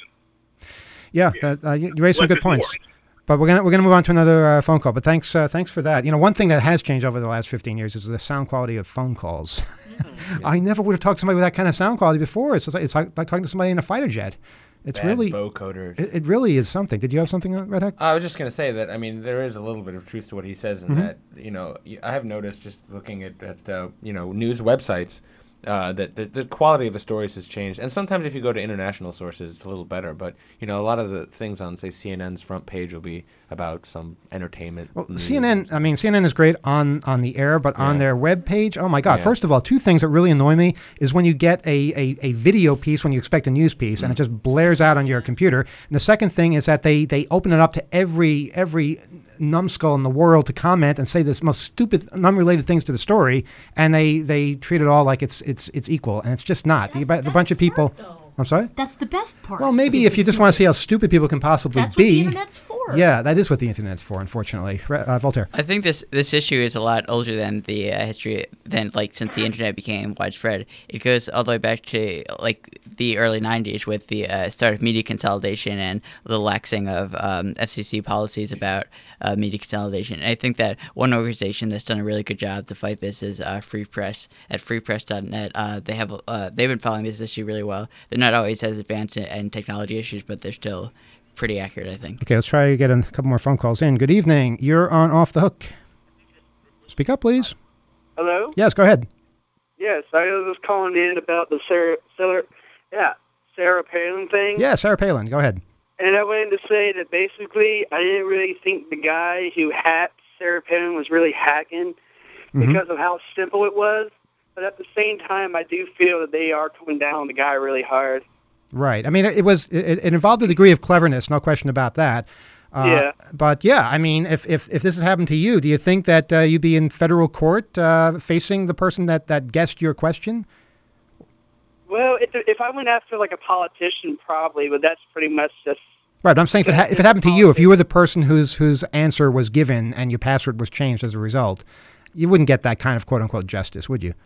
Yeah, that, uh, you you raised some Less good is points. more. But we're gonna we're gonna move on to another uh, phone call. But thanks uh, thanks for that. You know, one thing that has changed over the last fifteen years is the sound quality of phone calls. I never would have talked to somebody with that kind of sound quality before. It's just like, it's like, like talking to somebody in a fighter jet. It's Bad really vocoders. It, it really is something. Did you have something, uh, Red Hack? I was just going to say that, I mean, there is a little bit of truth to what he says in Mhm. that, you know, y- I have noticed just looking at, at uh, you know, news websites uh, that the, the quality of the stories has changed. And sometimes if you go to international sources, it's a little better. But, you know, a lot of the things on, say, C N N's front page will be about some entertainment. Well, news. C N N, I mean, C N N is great on, on the air, but on Yeah. their web page, oh my God. Yeah. First of all, two things that really annoy me is when you get a, a, a video piece when you expect a news piece Mm. and it just blares out on your computer. And the second thing is that they, they open it up to every every numbskull in the world to comment and say this most stupid, unrelated things to the story, and they, they treat it all like it's it's it's equal, and it's just not. You, the bunch of people. I'm sorry? That's the best part. Well, maybe is if the you just want to see how stupid people can possibly That's be. what the internet's for. Yeah, that is what the internet's for, unfortunately. Re- Uh, Voltaire. I think this this issue is a lot older than the uh, history than like since the internet became widespread. It goes all the way back to like the early nineties with the uh, start of media consolidation and the laxing of um, F C C policies about uh, media consolidation. And I think that one organization that's done a really good job to fight this is uh, Free Press at free press dot net. Uh, they have uh, they've been following this issue really well. They're not always as advanced in, in technology issues, but they're still pretty accurate, I think. Okay, let's try to get a couple more phone calls in. Good evening. You're on Off the Hook. Speak up, please. Hello? Yes, go ahead. Yes, I was calling in about the Sarah, Sarah, yeah, Sarah Palin thing. Yeah, Sarah Palin. Go ahead. And I wanted to say that basically I didn't really think the guy who hacked Sarah Palin was really hacking Mhm. because of how simple it was. But at the same time, I do feel that they are coming down on the guy really hard. Right. I mean, it, it was it, it involved a degree of cleverness, no question about that. Uh, Yeah. But yeah, I mean, if, if, if this has happened to you, do you think that uh, you'd be in federal court uh, facing the person that, that guessed your question? Well, if, if I went after like a politician, probably, but that's pretty much just. Right. But I'm saying if it, ha- if it happened to you, if you were the person whose whose answer was given and your password was changed as a result, you wouldn't get that kind of quote unquote justice, would you?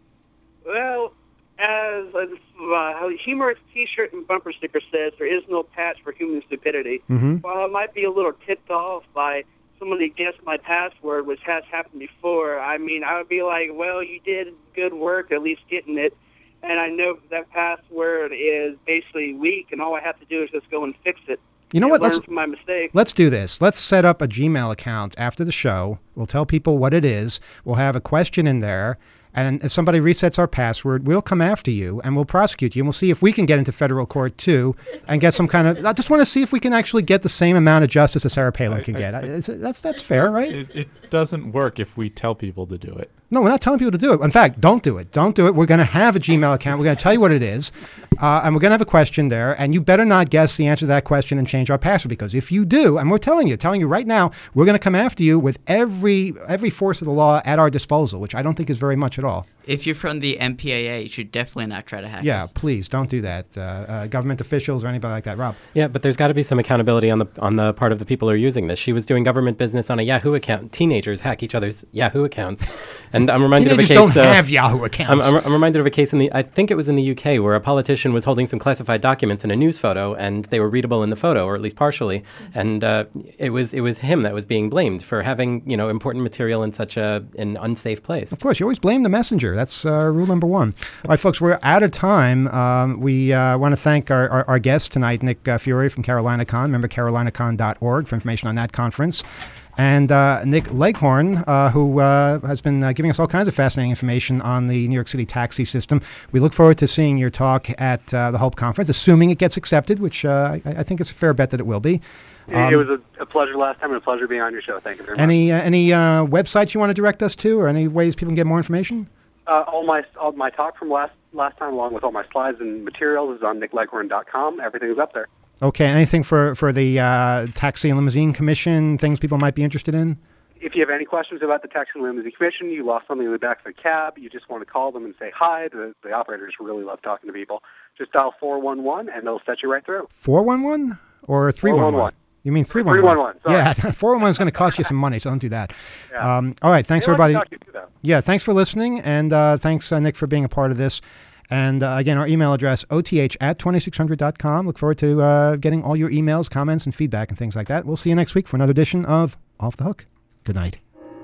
Well, as a uh, humorous T-shirt and bumper sticker says, there is no patch for human stupidity. Mhm. While I might be a little tipped off by somebody guessed my password, which has happened before, I mean, I would be like, well, you did good work at least getting it. And I know that password is basically weak, and all I have to do is just go and fix it. You know and what? Learn Let's from my mistake. let's do this. Let's set up a Gmail account after the show. We'll tell people what it is. We'll have a question in there. And if somebody resets our password, we'll come after you and we'll prosecute you. And we'll see if we can get into federal court, too, and get some kind of... I just want to see if we can actually get the same amount of justice as Sarah Palin can get. It's- That's that's fair, right? It, it doesn't work if we tell people to do it. No, we're not telling people to do it. In fact, don't do it. Don't do it. We're going to have a Gmail account. We're going to tell you what it is. Uh, and we're going to have a question there. And you better not guess the answer to that question and change our password. Because if you do, and we're telling you, telling you right now, we're going to come after you with every every force of the law at our disposal, which I don't think is very much at all. If you're from the M P A A, you should definitely not try to hack Yeah, us. please don't do that. Uh, uh, government officials or anybody like that. Rob. Yeah, but there's got to be some accountability on the on the part of the people who are using this. She was doing government business on a Yahoo account. Teenagers hack each other's Yahoo accounts, and I'm reminded of a Teenagers case. don't uh, have Yahoo accounts. I'm, I'm, I'm reminded of a case in the I think it was in the U K where a politician was holding some classified documents in a news photo, and they were readable in the photo, or at least partially. And uh, it was it was him that was being blamed for having you know important material in such a an unsafe place. Of course, you always blame the messenger. That's uh, rule number one. All right, folks, we're out of time. Um, we uh, want to thank our, our, our guest tonight, Nick uh, Fury from CarolinaCon. Remember, carolina con dot org for information on that conference. And uh, Nick Leghorn, uh, who uh, has been uh, giving us all kinds of fascinating information on the New York City taxi system. We look forward to seeing your talk at uh, the Hope Conference, assuming it gets accepted, which uh, I, I think it's a fair bet that it will be. Um, it was a, a pleasure last time and a pleasure being on your show. Thank you very much. Any uh, any uh, websites you want to direct us to, or any ways people can get more information? Uh, all my all my talk from last last time, along with all my slides and materials, is on nick leghorn dot com. Everything is up there. Okay, anything for, for the uh, Taxi and Limousine Commission, things people might be interested in? If you have any questions about the Taxi and Limousine Commission, you lost something in the back of a cab, you just want to call them and say hi, the, the operators really love talking to people, just dial four one one and they'll set you right through. four one one or three one one? four one one. You mean three one one? three one one, sorry. Yeah, four one one is going to cost you some money, so don't do that. Yeah. Um, all right, thanks, They like to everybody. talk to you too, though. Yeah, thanks for listening, and uh, thanks, uh, Nick, for being a part of this. And uh, again, our email address, O T H at twenty-six hundred dot com. Look forward to uh, getting all your emails, comments, and feedback and things like that. We'll see you next week for another edition of Off the Hook. Good night.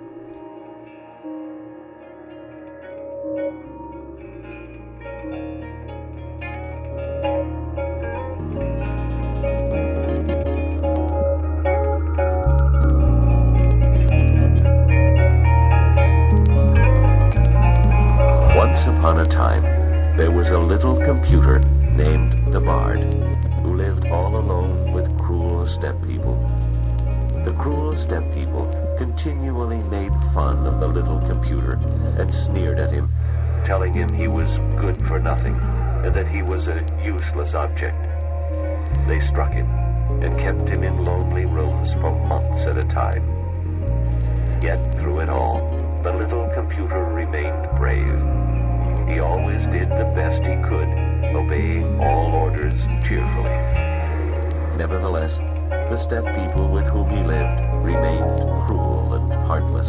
Once upon a time, there was a little computer named the Bard, who lived all alone with cruel step people. The cruel step people continually made fun of the little computer and sneered at him, telling him he was good for nothing and that he was a useless object. They struck him and kept him in lonely rooms for months at a time. Yet through it all, the little computer remained brave. He always did the best he could, obeying all orders cheerfully. Nevertheless, the step people with whom he lived remained cruel and heartless.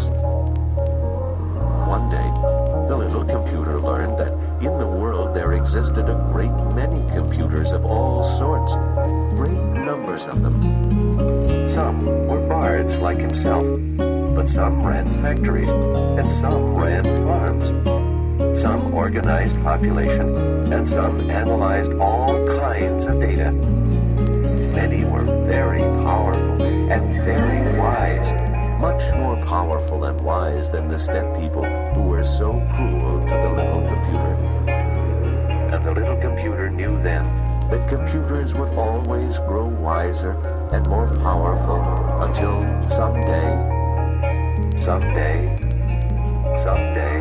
One day, the little computer learned that in the world there existed a great many computers of all sorts, great numbers of them. Some were bards like himself, but some ran factories, and some ran farms. Some organized population, and some analyzed all kinds of data. Many were very powerful and very wise, much more powerful and wise than the step people who were so cruel to the little computer. And the little computer knew then that computers would always grow wiser and more powerful until someday Someday, someday.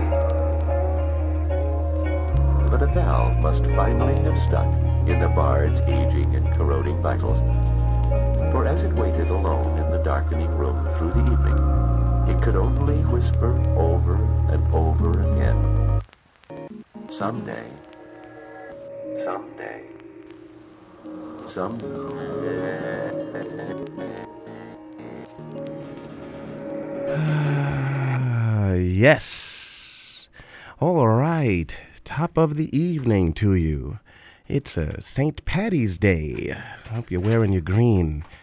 But a valve must finally have stuck in the bard's aging and corroding vitals. For as it waited alone in the darkening room through the evening, it could only whisper over and over again, someday, someday, someday. Yes. All right. Top of the evening to you. It's a Saint Patty's Day. I hope you're wearing your green.